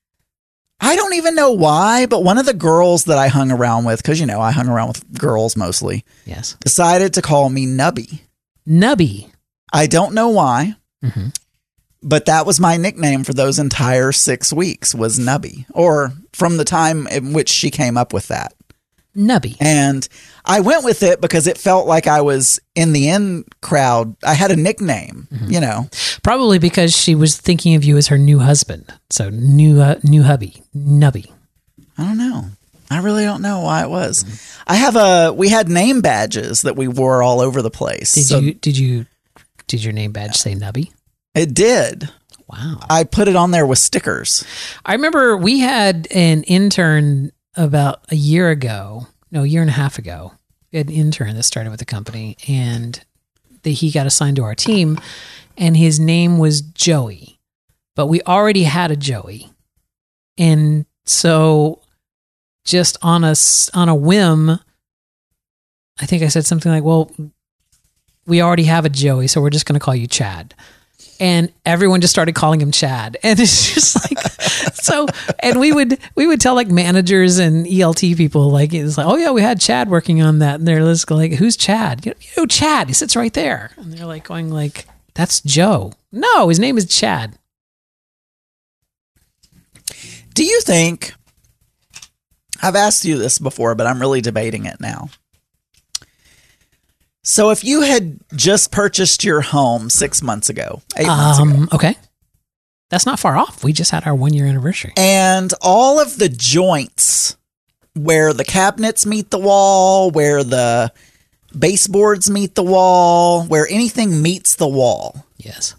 I don't even know why, but one of the girls that I hung around with, because I hung around with girls mostly, Yes. decided to call me Nubby. Nubby. I don't know why, Mhm. but that was my nickname for those entire 6 weeks was Nubby, or from the time in which she came up with that. Nubby. And I went with it because it felt like I was in the in crowd. I had a nickname, Probably because she was thinking of you as her new husband. So new hubby. Nubby. I don't know. I really don't know why it was. We had name badges that we wore all over the place. Did your name badge say Nubby? It did. Wow. I put it on there with stickers. I remember we had an intern about a year and a half ago. We had an intern that started with the company, and he got assigned to our team, and his name was Joey, but we already had a Joey. And so just on a whim, I think I said something like, well, we already have a Joey, so we're just going to call you Chad. And everyone just started calling him Chad. And it's just like, and we would tell like managers and ELT people, like, it's like, oh yeah, we had Chad working on that. And they're just like, who's Chad? You know, Chad, he sits right there. And they're like going like, that's Joe. No, his name is Chad. Do you think, I've asked you this before, but I'm really debating it now. So if you had just purchased your home 6 months ago, 8 months ago, Okay. That's not far off. We just had our 1 year anniversary. and all of the joints where the cabinets meet the wall, where the baseboards meet the wall, where anything meets the wall Yes.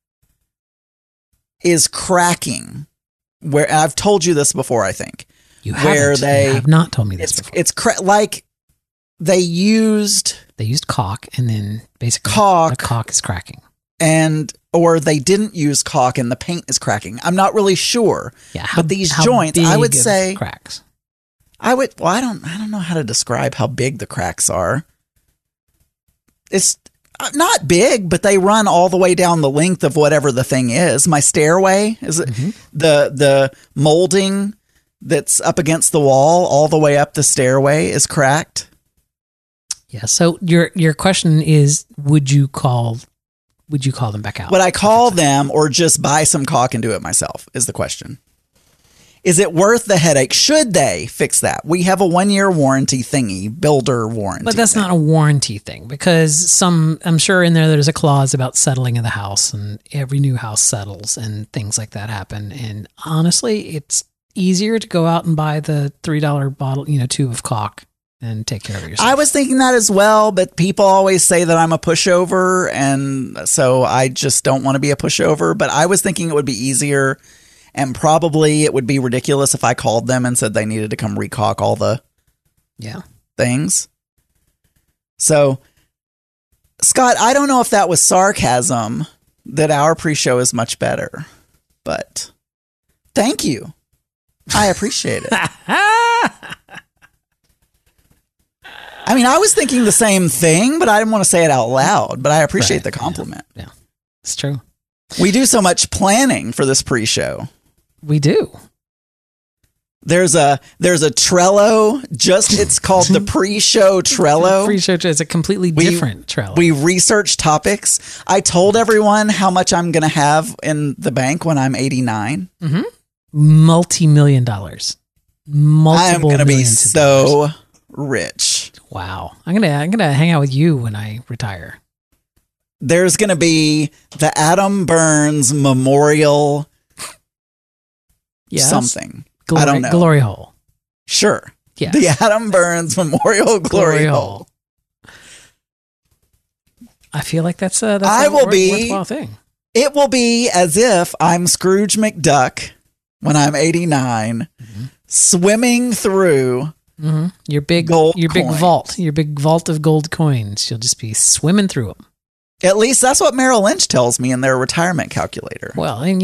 is cracking. Where I've told you this before, I think. You Where haven't. they- You have not told me this before. It's like they used They used caulk, and then basically Caulk. the caulk is cracking. or they didn't use caulk and the paint is cracking. I'm not really sure. Yeah, But these how joints, I would big of say- cracks. I don't know how to describe how big the cracks are. It's not big, but they run all the way down the length of whatever the thing is. My stairway is the molding that's up against the wall all the way up the stairway is cracked. Yeah. So your question is, would you call them back out? Would I call them or just buy some caulk and do it myself is the question. Is it worth the headache? Should they fix that? We have a 1 year warranty thingy, builder warranty. But that's thing. not a warranty thing, because I'm sure in there's a clause about settling of the house, and every new house settles and things like that happen. And honestly, it's easier to go out and buy the $3 bottle, tube of caulk and take care of it yourself. I was thinking that as well, but people always say that I'm a pushover, and so I just don't want to be a pushover. But I was thinking it would be easier, and probably it would be ridiculous if I called them and said they needed to come recaulk all the things. So, Scott, I don't know if that was sarcasm, that our pre-show is much better, but thank you. I appreciate it. I mean, I was thinking the same thing, but I didn't want to say it out loud, but I appreciate Right, the compliment. Yeah, it's true. We do so much planning for this pre-show. We do. There's a Trello. It's called the pre-show Trello. Pre-show is a completely different Trello. We research topics. I told everyone how much I'm going to have in the bank when I'm 89. Mm-hmm. Multi-million dollars. I'm going to be so rich. Wow. I'm gonna hang out with you when I retire. There's going to be the Adam Burns Memorial something. I don't know. Glory hole. Sure. Yeah. The Adam Burns Memorial Glory Hole. I feel like that's a worthwhile thing. It will be as if I'm Scrooge McDuck when I'm 89, swimming through your big vault of gold coins. You'll just be swimming through them. At least that's what Merrill Lynch tells me in their retirement calculator. Well, and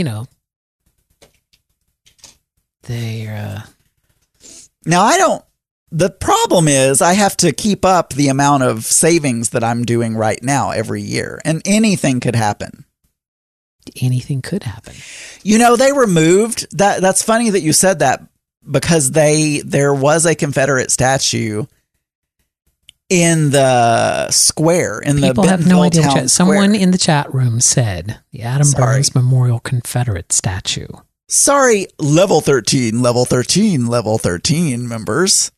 they're now the problem is I have to keep up the amount of savings that I'm doing right now every year, and anything could happen. Anything could happen. They removed that. That's funny that you said that, because there was a Confederate statue in the square, in People the have no idea. Town Someone Square. in the chat room said the Adam Burns Memorial Confederate statue. Sorry, level 13 members.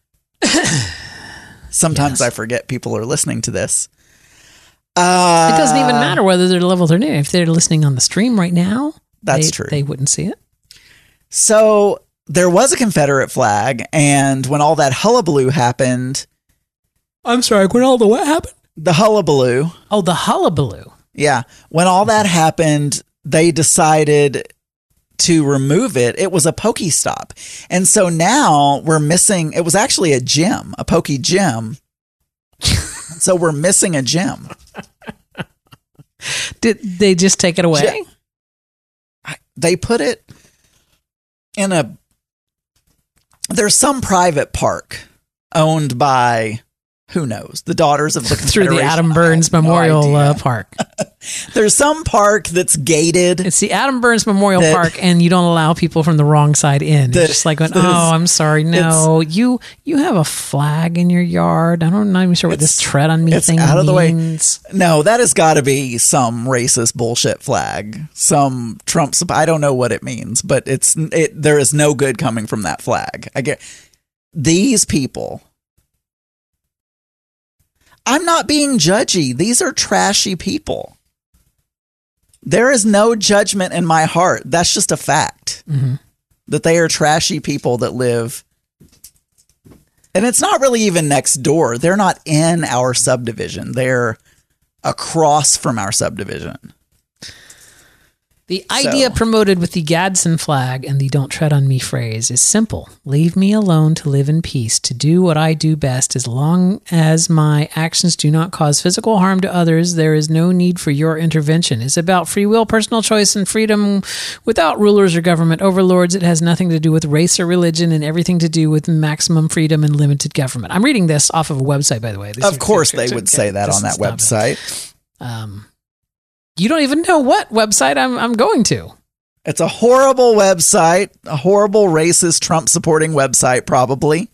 Sometimes I forget people are listening to this. It doesn't even matter whether they're level 13. If they're listening on the stream right now, that's true. They wouldn't see it. So there was a Confederate flag, and when all that hullabaloo happened... I'm sorry, when all the what happened? The hullabaloo. Oh, the hullabaloo. Yeah. When all that happened, they decided to remove it. It was a Pokestop. And so now we're missing... It was actually a gym, a Poke gym. So we're missing a gym. Did they just take it away? They put it in there's some private park owned by, who knows, the Daughters of the Through the Adam Burns Memorial Park. There's some park that's gated. It's the Adam Burns Memorial Park, and you don't allow people from the wrong side in. It's just like, I'm sorry, no, you have a flag in your yard. I'm not even sure what this tread on me thing out of means. The way. No, that has got to be some racist bullshit flag. Some Trump. I don't know what it means, but there is no good coming from that flag. I get these people. I'm not being judgy. These are trashy people. There is no judgment in my heart. That's just a fact. That they are trashy people that live. And it's not really even next door. They're not in our subdivision. They're across from our subdivision. The idea promoted with the Gadsden flag and the "Don't tread on me" phrase is simple. Leave me alone to live in peace, to do what I do best. As long as my actions do not cause physical harm to others, there is no need for your intervention. It's about free will, personal choice, and freedom without rulers or government overlords. It has nothing to do with race or religion and everything to do with maximum freedom and limited government. I'm reading this off of a website, by the way. Of course they would say that on that website. You don't even know what website I'm going to. It's a horrible website, a horrible racist Trump supporting website, probably.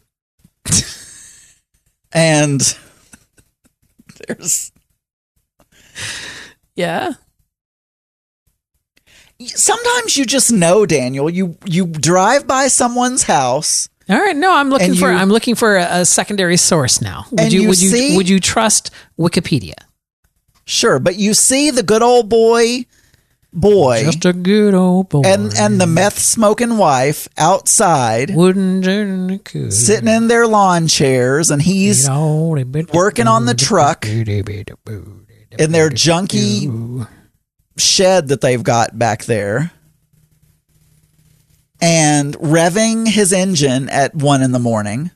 And there's... Yeah. Sometimes you just know, Daniel. You drive by someone's house. All right, no, I'm looking for a secondary source now. Would you trust Wikipedia? Sure, but you see the good old boy, just a good old boy, and the meth smoking wife outside, sitting in their lawn chairs, and he's working on the truck in their junky shed that they've got back there, and revving his engine at 1 a.m.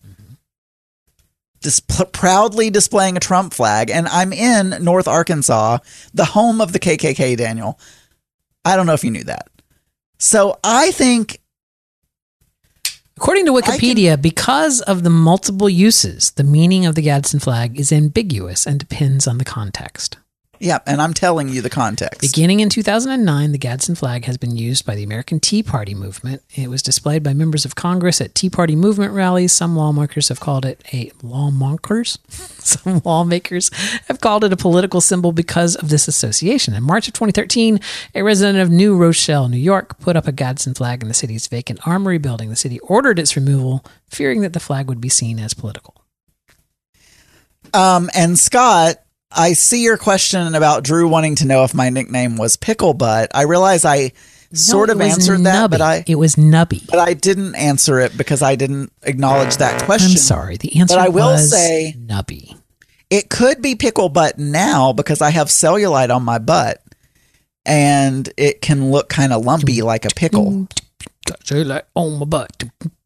Proudly displaying a Trump flag, and I'm in North Arkansas, the home of the KKK, Daniel. I don't know if you knew that. So I think... According to Wikipedia, because of the multiple uses, the meaning of the Gadsden flag is ambiguous and depends on the context. Yeah, and I'm telling you the context. Beginning in 2009, the Gadsden flag has been used by the American Tea Party movement. It was displayed by members of Congress at Tea Party movement rallies. Some lawmakers have called it Some lawmakers have called it a political symbol because of this association. In March of 2013, a resident of New Rochelle, New York, put up a Gadsden flag in the city's vacant Armory building. The city ordered its removal, fearing that the flag would be seen as political. And Scott, I see your question about Drew wanting to know if my nickname was Pickle Butt. I realize I sort of answered that, but it was Nubby. But I didn't answer it because I didn't acknowledge that question. I'm sorry. The answer but I will was say Nubby. It could be Pickle Butt now because I have cellulite on my butt and it can look kind of lumpy like a pickle. Got cellulite on my butt.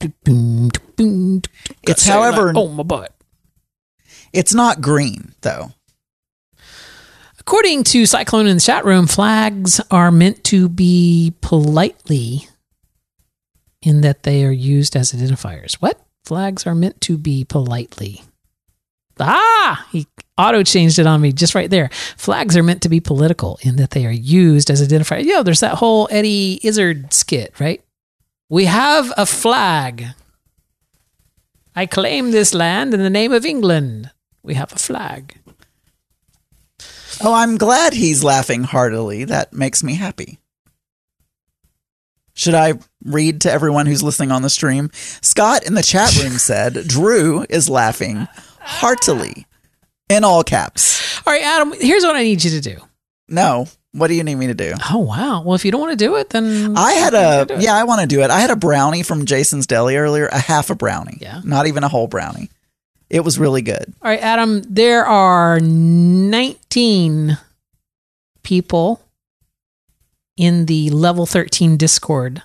It's however on my butt. It's not green though. According to Cyclone in the chat room, flags are meant to be politely in that they are used as identifiers. What? Flags are meant to be politely. He auto-changed it on me just right there. Flags are meant to be political in that they are used as identifiers. Yo, there's that whole Eddie Izzard skit, right? We have a flag. I claim this land in the name of England. We have a flag. Oh, I'm glad he's laughing heartily. That makes me happy. Should I read to everyone who's listening on the stream? Scott in the chat room said, Drew is laughing heartily in all caps. All right, Adam, here's what I need you to do. No. What do you need me to do? Oh, wow. Well, if you don't want to do it, then... I want to do it. I had a brownie from Jason's Deli earlier, a half a brownie. Yeah. Not even a whole brownie. It was really good. All right, Adam, there are 19 people in the Level 13 Discord.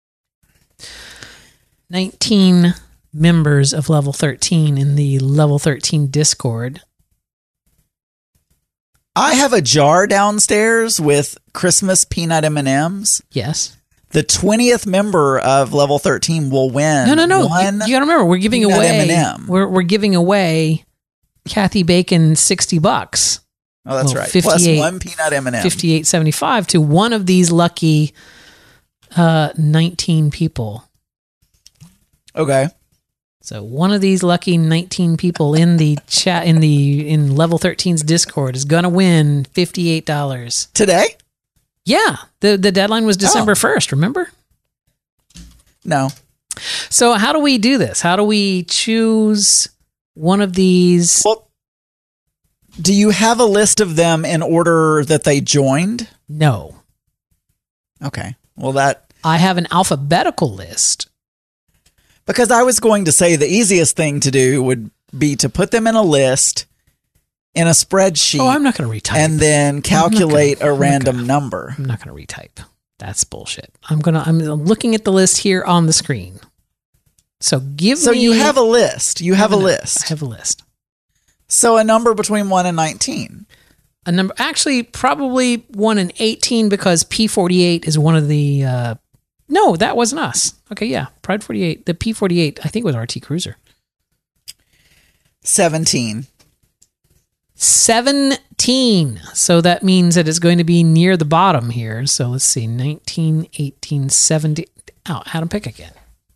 19 members of Level 13 in the Level 13 Discord. I have a jar downstairs with Christmas peanut M&Ms. Yes. The 20th member of Level 13 will win. No. You got to remember, we're giving away. M&M. We're giving away Kathy Bacon $60. Oh, that's right. 58, plus one peanut M&M. $58.75 to one of these lucky 19 people. Okay. So one of these lucky 19 people in the chat in Level 13's Discord is gonna win $58 today. Yeah, the deadline was December 1st. Remember? No. So how do we do this? How do we choose one of these? Well, do you have a list of them in order that they joined? No. Okay. Well, I have an alphabetical list. Because I was going to say the easiest thing to do would be to put them in a list in a spreadsheet. Oh, I'm not going to retype. And then calculate a random number. I'm not going to retype. That's bullshit. I'm looking at the list here on the screen. So you have a list. You have a list. I have a list. So a number between 1 and 19. A number, actually, probably 1 and 18 because P48 is one of the. No, that wasn't us. Okay, yeah, Pride 48. The P48, I think, was RT Cruiser. 17. 17. So that means that it's going to be near the bottom here. So let's see, 19, 18, 17. Oh, Adam, pick again.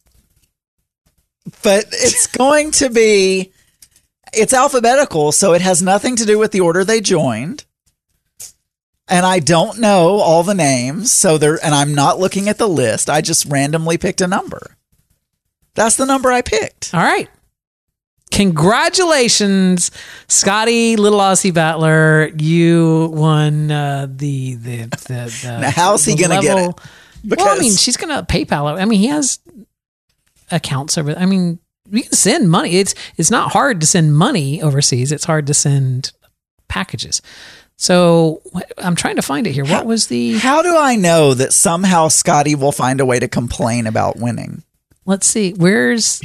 But it's going to be, it's alphabetical, so it has nothing to do with the order they joined. And I don't know all the names, and I'm not looking at the list. I just randomly picked a number. That's the number I picked. All right. Congratulations, Scotty, Little Aussie Battler. You won the Now, how's he going to get it? Because, well, I mean, she's going to PayPal. I mean, he has accounts over. I mean, we can send money. It's not hard to send money overseas. It's hard to send packages. So I'm trying to find it here. What was the... How do I know that somehow Scotty will find a way to complain about winning? Let's see. Where's...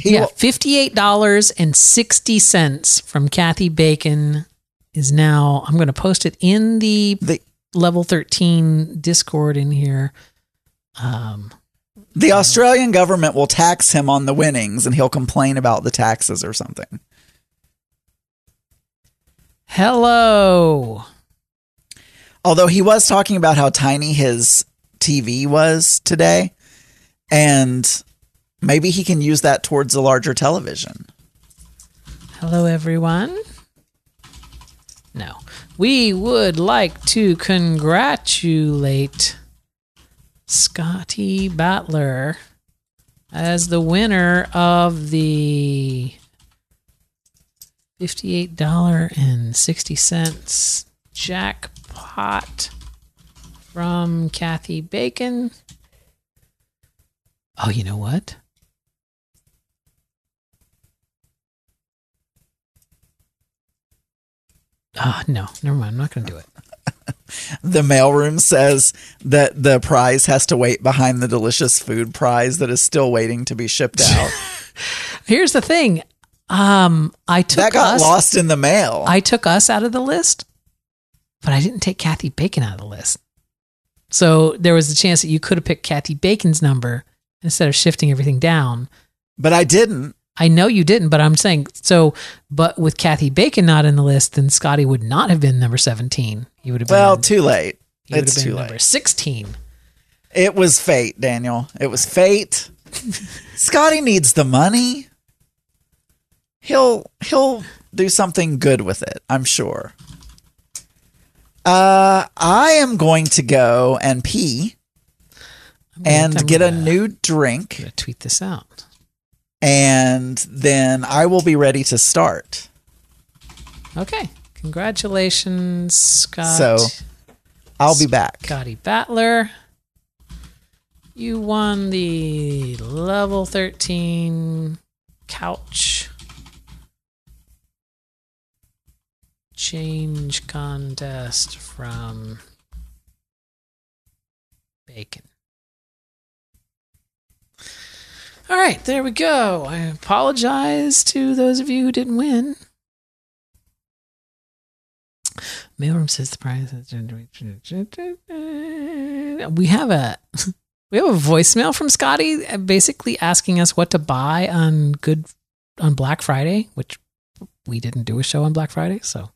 $58.60 from Kathy Bacon is now... I'm going to post it in the Level 13 Discord in here. The Australian government will tax him on the winnings and he'll complain about the taxes or something. Hello. Although he was talking about how tiny his TV was today, and maybe he can use that towards a larger television. Hello, everyone. No. We would like to congratulate Scotty Battler as the winner of the $58.60 jackpot from Kathy Bacon. Oh, you know what? No, never mind. I'm not going to do it. The mailroom says that the prize has to wait behind the delicious food prize that is still waiting to be shipped out. Here's the thing. That got lost in the mail. I took us out of the list, but I didn't take Kathy Bacon out of the list. So there was a chance that you could have picked Kathy Bacon's number instead of shifting everything down. But I didn't. I know you didn't, but I'm saying so. But with Kathy Bacon not in the list, then Scotty would not have been number 17. He would have been too late. He would It's have been too number late. 16. It was fate, Daniel. It was fate. Scotty needs the money. He'll do something good with it, I'm sure. I am going to go and pee and get a new drink. I'm gonna tweet this out. And then I will be ready to start. Okay. Congratulations, Scott. So I'll be back. Scotty Battler. You won the level 13 couch change contest from Bacon. All right, there we go. I apologize to those of you who didn't win. Mailroom says the prize. We have a voicemail from Scotty basically asking us what to buy on Black Friday, which we didn't do a show on Black Friday, so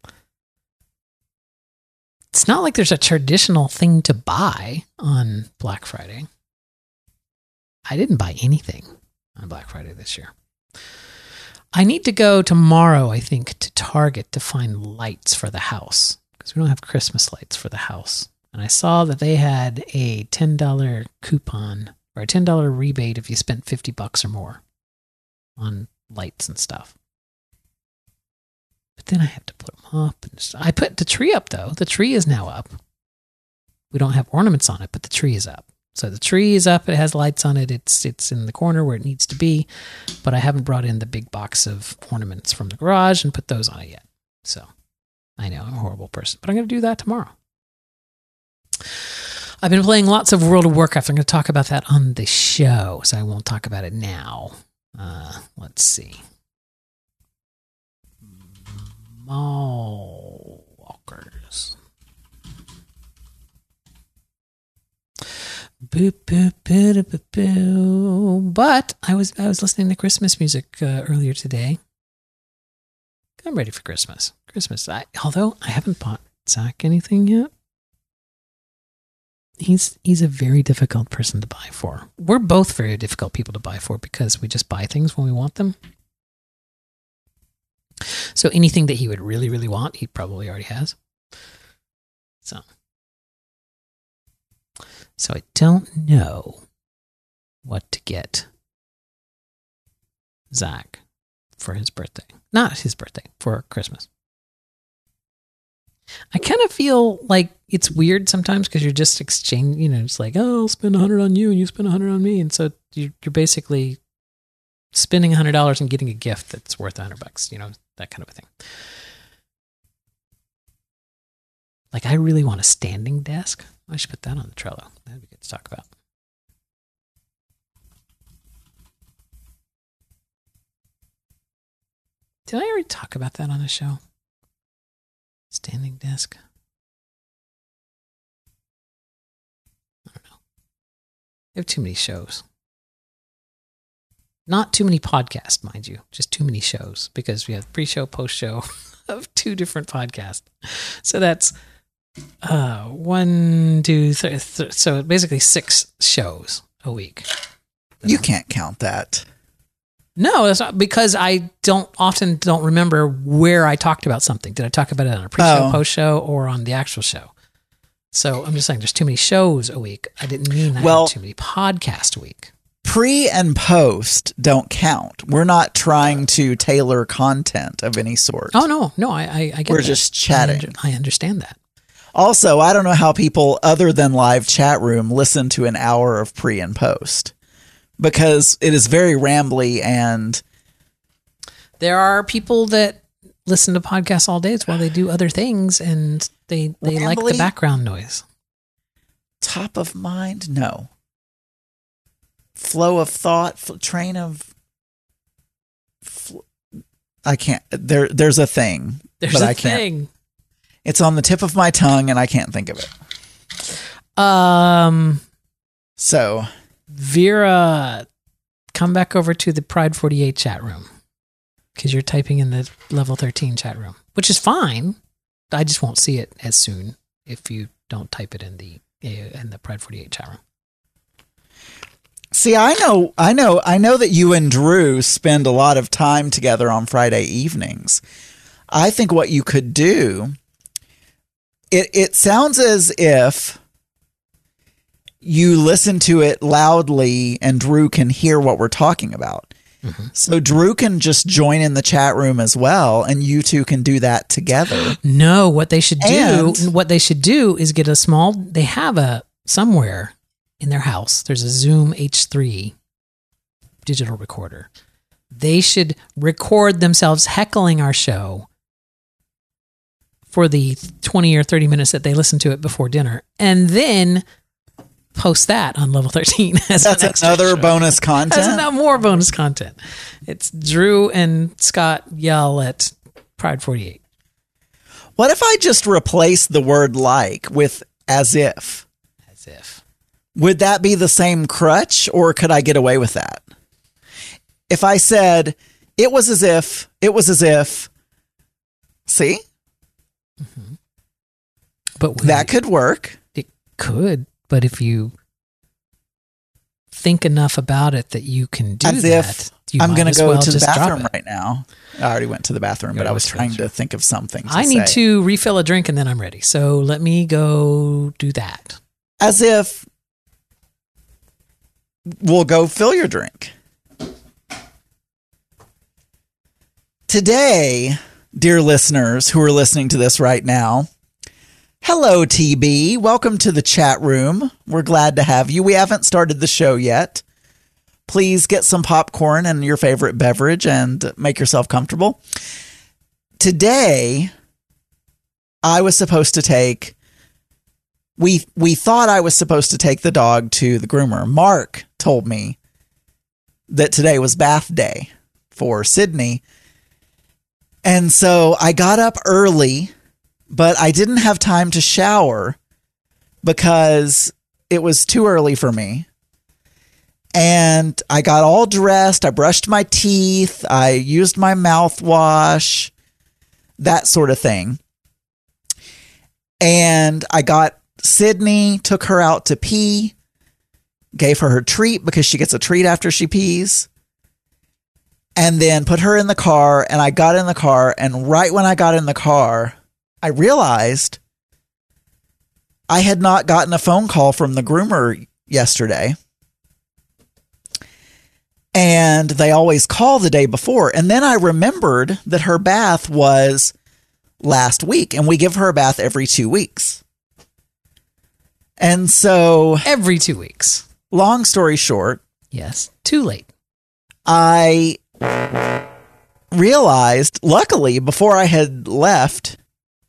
it's not like there's a traditional thing to buy on Black Friday. I didn't buy anything on Black Friday this year. I need to go tomorrow, I think, to Target to find lights for the house because we don't have Christmas lights for the house. And I saw that they had a $10 coupon or a $10 rebate if you spent $50 or more on lights and stuff. But then I had to put them up. I put the tree up, though. The tree is now up. We don't have ornaments on it, but the tree is up. So the tree is up. It has lights on it. It's in the corner where it needs to be. But I haven't brought in the big box of ornaments from the garage and put those on it yet. So I know I'm a horrible person, but I'm going to do that tomorrow. I've been playing lots of World of Warcraft. I'm going to talk about that on the show, so I won't talk about it now. Let's see. Mall Walkers. Boop, boop, boop, boop, boop. But I was listening to Christmas music earlier today. I'm ready for Christmas. Although I haven't bought Zach anything yet. He's a very difficult person to buy for. We're both very difficult people to buy for because we just buy things when we want them. So anything that he would really, really want, he probably already has. So I don't know what to get Zach for his birthday. Not his birthday, for Christmas. I kind of feel like it's weird sometimes because you're just exchanging, it's like, oh, I'll spend $100 on you and you spend $100 on me. And so you're basically spending $100 and getting a gift that's worth $100, that kind of a thing. Like, I really want a standing desk. I should put that on the Trello. That'd be good to talk about. Did I already talk about that on the show? Standing desk. I don't know. I have too many shows. Not too many podcasts, mind you. Just too many shows because we have pre-show, post-show of 2 different podcasts. So that's 1, 2, 3, so basically 6 shows a week. You can't count that. No, it's not, because I often don't remember where I talked about something. Did I talk about it on a pre-show, post-show, or on the actual show? So I'm just saying there's too many shows a week. I didn't mean I had too many podcasts a week. Pre and post don't count. We're not trying to tailor content of any sort. Oh, no, I get We're that. just chatting. I understand that. Also, I don't know how people other than live chat room listen to an hour of pre and post, because it is very rambly, and there are people that listen to podcasts all day while they do other things, and they like the background noise. Top of mind? No. Flow of thought, train of... I can't... There's a thing. There's a thing. It's on the tip of my tongue, and I can't think of it. So... Vera, come back over to the Pride 48 chat room, because you're typing in the level 13 chat room, which is fine. I just won't see it as soon if you don't type it in the Pride 48 chat room. See, I know that you and Drew spend a lot of time together on Friday evenings. I think what you could do, it sounds as if you listen to it loudly and Drew can hear what we're talking about. Mm-hmm. So Drew can just join in the chat room as well, and you two can do that together. No, what they should do is get they have somewhere in their house, there's a Zoom H3 digital recorder. They should record themselves heckling our show for the 20 or 30 minutes that they listen to it before dinner, and then post that on level 13 as that's another bonus content. That's more bonus content. It's Drew and Scott yell at Pride 48. What if I just replace the word like with as if? As if. Would that be the same crutch, or could I get away with that? If I said it was as if, see? Mm-hmm. But that could work. It could. But if you think enough about it that you can do as that, I'm going to go to the bathroom right now. I already went to the bathroom, but I was trying to think of something to I need to refill a drink and then I'm ready. So let me go do that. As if we'll go fill your drink. Today, dear listeners who are listening to this right now, hello, TB. Welcome to the chat room. We're glad to have you. We haven't started the show yet. Please get some popcorn and your favorite beverage and make yourself comfortable. Today, I was supposed to take... We thought I was supposed to take the dog to the groomer. Mark told me that today was bath day for Sydney. And so I got up early, but I didn't have time to shower because it was too early for me. And I got all dressed. I brushed my teeth. I used my mouthwash, that sort of thing. And I got Sydney, took her out to pee, gave her treat because she gets a treat after she pees, and then put her in the car. And I got in the car, and right when I got in the car, I realized I had not gotten a phone call from the groomer yesterday. And they always call the day before. And then I remembered that her bath was last week, and we give her a bath every 2 weeks. And so... Every 2 weeks. Long story short... Yes, too late. I realized, luckily, before I had left,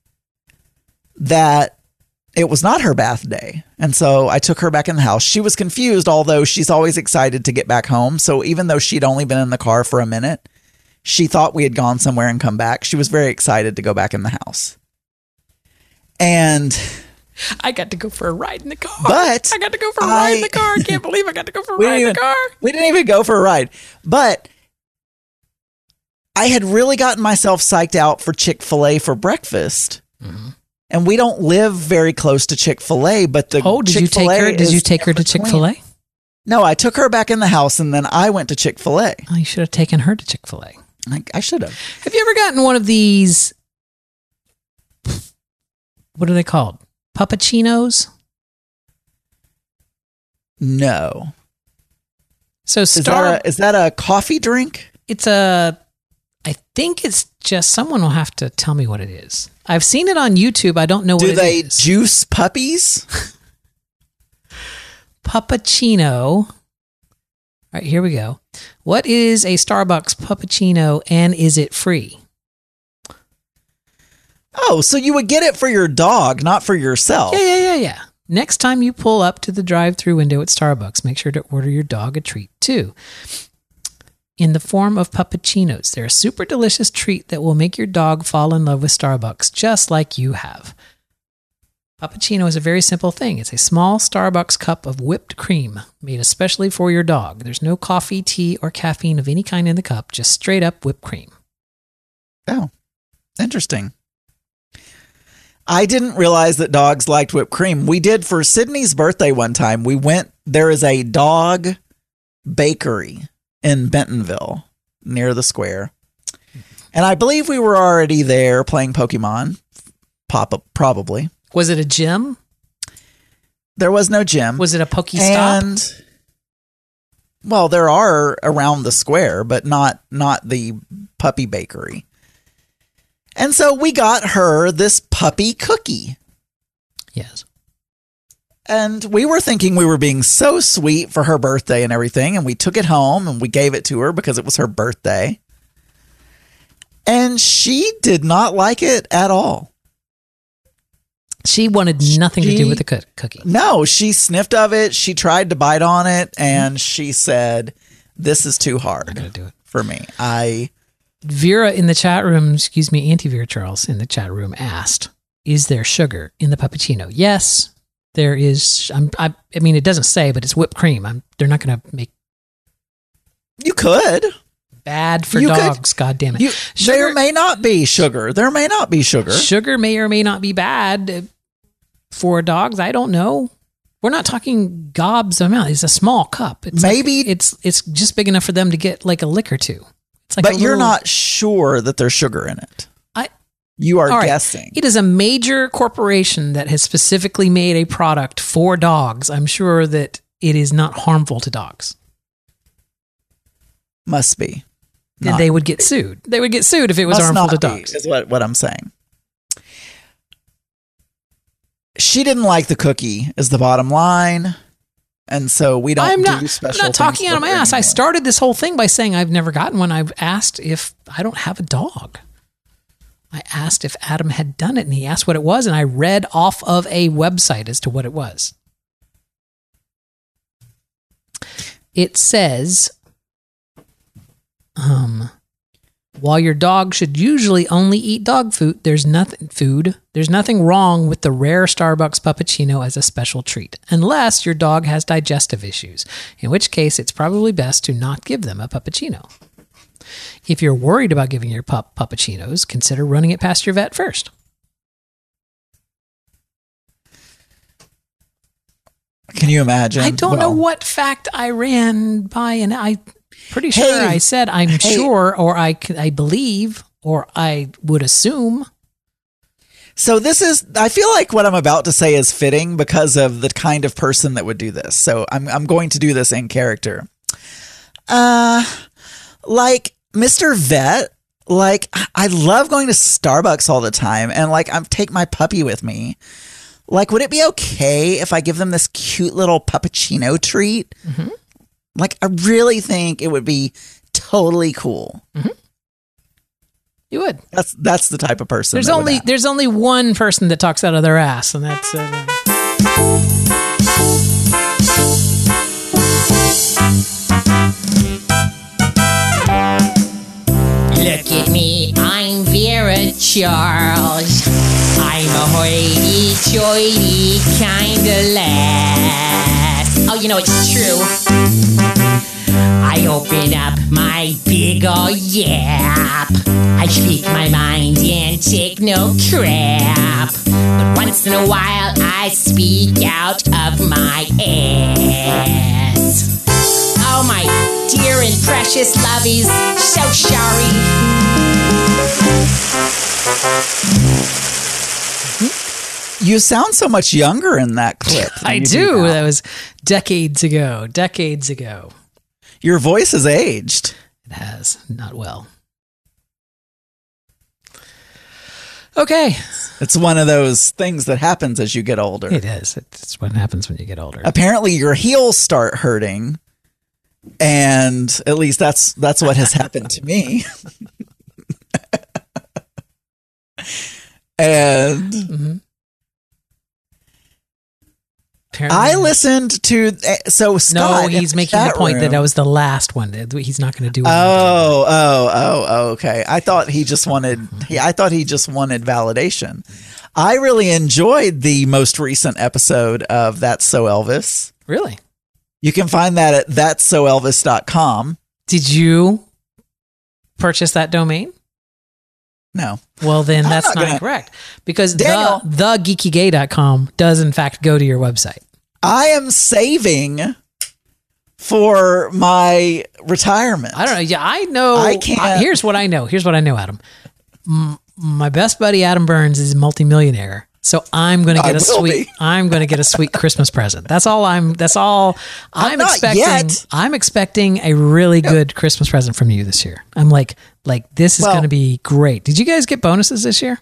that it was not her bath day. And so I took her back in the house. She was confused, although she's always excited to get back home. So even though she'd only been in the car for a minute, she thought we had gone somewhere and come back. She was very excited to go back in the house. And... I got to go for a ride in the car. But I got to go for a ride in the car. I can't believe I got to go for a ride in the car. We didn't even go for a ride. But I had really gotten myself psyched out for Chick-fil-A for breakfast And we don't live very close to Chick-fil-A, but the Oh, did you take her to Chick-fil-A? No, I took her back in the house and then I went to Chick-fil-A. Oh, you should have taken her to Chick-fil-A. I should have. Have you ever gotten one of these, what are they called? Puppuccinos? No. So Is that a coffee drink? I think it's just, someone will have to tell me what it is. I've seen it on YouTube. I don't know what it is. Do they juice puppies? Puppuccino. All right, here we go. What is a Starbucks puppuccino and is it free? Oh, so you would get it for your dog, not for yourself. Yeah. Next time you pull up to the drive-thru window at Starbucks, make sure to order your dog a treat too. In the form of puppuccinos, they're a super delicious treat that will make your dog fall in love with Starbucks, just like you have. Puppuccino is a very simple thing. It's a small Starbucks cup of whipped cream made especially for your dog. There's no coffee, tea, or caffeine of any kind in the cup, just straight up whipped cream. Oh, interesting. I didn't realize that dogs liked whipped cream. We did for Sydney's birthday one time. There is a dog bakery in Bentonville near the square. And I believe we were already there playing Pokemon. Probably. Was it a gym? There was no gym. Was it a Pokestop? And, well, there are around the square, but not the puppy bakery. And so we got her this puppy cookie. Yes. And we were thinking we were being so sweet for her birthday and everything. And we took it home and we gave it to her because it was her birthday. And she did not like it at all. She wanted nothing to do with the cookie. No, she sniffed of it. She tried to bite on it. And she said, this is too hard do it for me. Vera in the chat room, Auntie Vera Charles in the chat room asked, is there sugar in the puppuccino? Yes, there is. I mean, it doesn't say, but it's whipped cream. They're not going to make. You could. Bad for dogs. God damn it. There may not be sugar. There may not be sugar. Sugar may or may not be bad for dogs. I don't know. We're not talking gobs of amount. It's a small cup. It's just big enough for them to get like a lick or two. It's like but you're not sure that there's sugar in it. You are guessing. It is a major corporation that has specifically made a product for dogs. I'm sure that it is not harmful to dogs. Must be. Then they would get sued. They would get sued if it was harmful to dogs. Is what I'm saying. She didn't like the cookie is the bottom line. And so we don't do special I'm not talking out of my ass. I started this whole thing by saying I've never gotten one. I've asked if I don't have a dog. I asked if Adam had done it, and he asked what it was, and I read off of a website as to what it was. It says, while your dog should usually only eat dog food, there's nothing wrong with the rare Starbucks puppuccino as a special treat, unless your dog has digestive issues, in which case it's probably best to not give them a puppuccino. If you're worried about giving your pup puppuccinos, consider running it past your vet first. Can you imagine? I don't know what fact I ran by, and I'm pretty sure I said I'm sure, or I believe, or I would assume. So I feel like what I'm about to say is fitting because of the kind of person that would do this. So I'm going to do this in character. Like Mr. Vet, like I love going to Starbucks all the time and like I take my puppy with me. Like, would it be okay if I give them this cute little puppuccino treat? Mm-hmm. Like, I really think it would be totally cool. Mm-hmm. You would. That's the type of person. There's only one person that talks out of their ass, and that's. Look at me, I'm Vera Charles. I'm a hoity-toity kind of lass. Oh, you know, it's true. I I open up my big ol' yap. I speak my mind and take no crap. But once in a while I speak out of my ass. Oh my dear and precious lovies, so sorry. You sound so much younger in that clip. than I you do. now. That was decades ago. Decades ago. Your voice has aged. It has. Not well. Okay. It's one of those things that happens as you get older. It is. It's what happens when you get older. Apparently your heels start hurting, and at least that's what has happened to me. And I listened to Scott. No, in he's the making the chat point that room- that was the last one. He's not going to do it. Oh, okay. I thought he just wanted validation. I really enjoyed the most recent episode of That's So Elvis. Really? You can find that at that'ssoelvis.com. Did you purchase that domain? No. Well, then I'm that's not not gonna- correct because Daniel. the geekygay.com does in fact go to your website. I am saving for my retirement. I don't know. Yeah, I know. I can't- Here's what I know, Adam. My best buddy Adam Burns is a multimillionaire, so I'm going to I get will be. I'm going to get a sweet Christmas present. That's all I'm I'm not expecting. yet. I'm expecting a really good Christmas present from you this year. I'm like this is Well- going to be great. Did you guys get bonuses this year?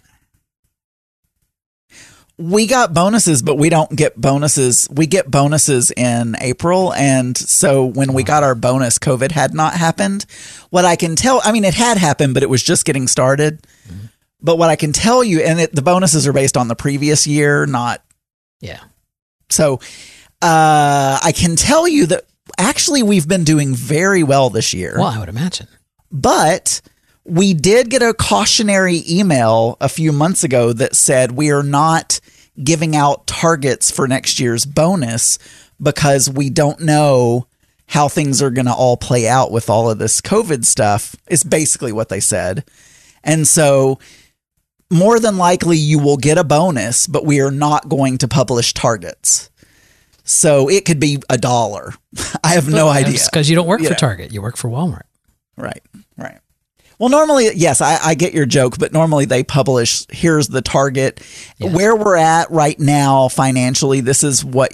We got bonuses, but we don't get bonuses. We get bonuses in April. And so when we got our bonus, COVID had not happened. What I can tell, I mean, it had happened, but it was just getting started. But what I can tell you, and the bonuses are based on the previous year, not. Yeah. So I can tell you that actually we've been doing very well this year. Well, I would imagine. But we did get a cautionary email a few months ago that said we are not giving out targets for next year's bonus because we don't know how things are going to all play out with all of this COVID stuff, is basically what they said. And so more than likely you will get a bonus, but we are not going to publish targets. So it could be $1. I have no idea. Because you don't work You for know. Target, you work for Walmart. Right. Well, normally, yes, I get your joke, but normally they publish, here's the target. Yeah. Where we're at right now financially, this is what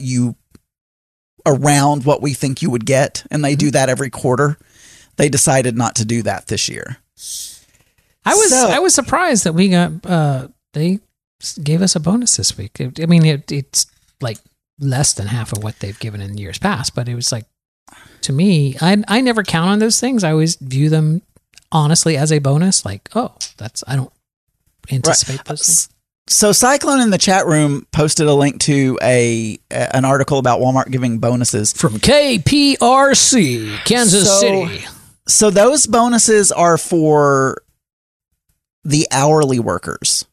around what we think you would get. And they do that every quarter. They decided not to do that this year. I was surprised that we got they gave us a bonus this week. I mean, it's like less than half of what they've given in years past, but it was like, to me, I never count on those things. I always view them honestly as a bonus. Like, oh, I don't anticipate those things. So Cyclone in the chat room posted a link to an article about Walmart giving bonuses. From KPRC, Kansas City. So those bonuses are for the hourly workers.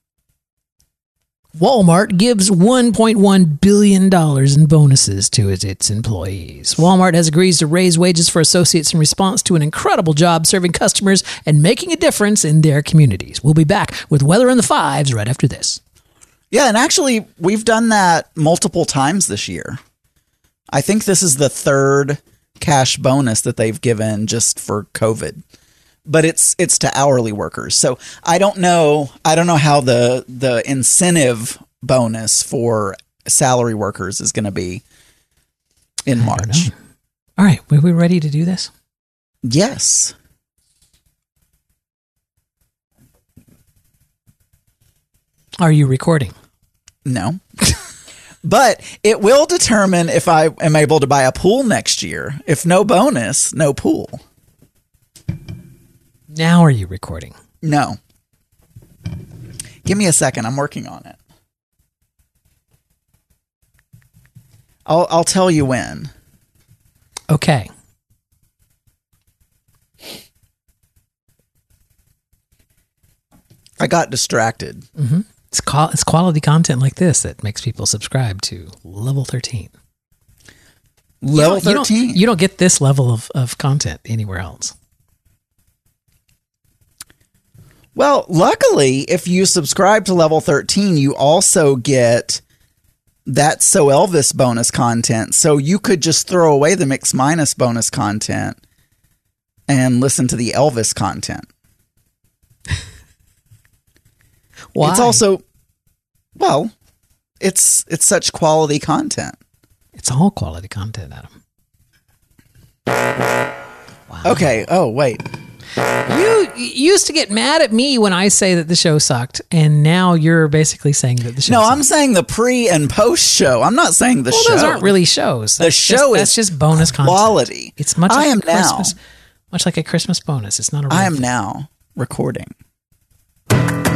Walmart gives $1.1 billion in bonuses to its employees. Walmart has agreed to raise wages for associates in response to an incredible job serving customers and making a difference in their communities. We'll be back with Weather in the Fives right after this. Yeah, and actually, we've done that multiple times this year. I think this is the third cash bonus that they've given just for COVID. But it's to hourly workers. So I don't know how the incentive bonus for salary workers is going to be in March. All right, are we ready to do this? Yes. Are you recording? No. But it will determine if I am able to buy a pool next year. If no bonus, no pool. Now are you recording? No. Give me a second. I'm working on it. I'll tell you when. Okay. I got distracted. It's quality content like this that makes people subscribe to Level 13. Level 13. You don't get this level of content anywhere else. Well, luckily, if you subscribe to level 13, you also get That's So Elvis bonus content. So you could just throw away the Mix Minus bonus content and listen to the Elvis content. Why? It's also, well, it's such quality content. It's all quality content, Adam. Wow. Okay. Oh, wait. You used to get mad at me when I say that the show sucked, and now you're basically saying that the show No, sucked. I'm saying the pre and post show. I'm not saying the show. Those aren't really shows. The That's show that's is just bonus content. quality. It's much I like am a Christmas, much like a Christmas bonus. It's not a real I am thing. now recording.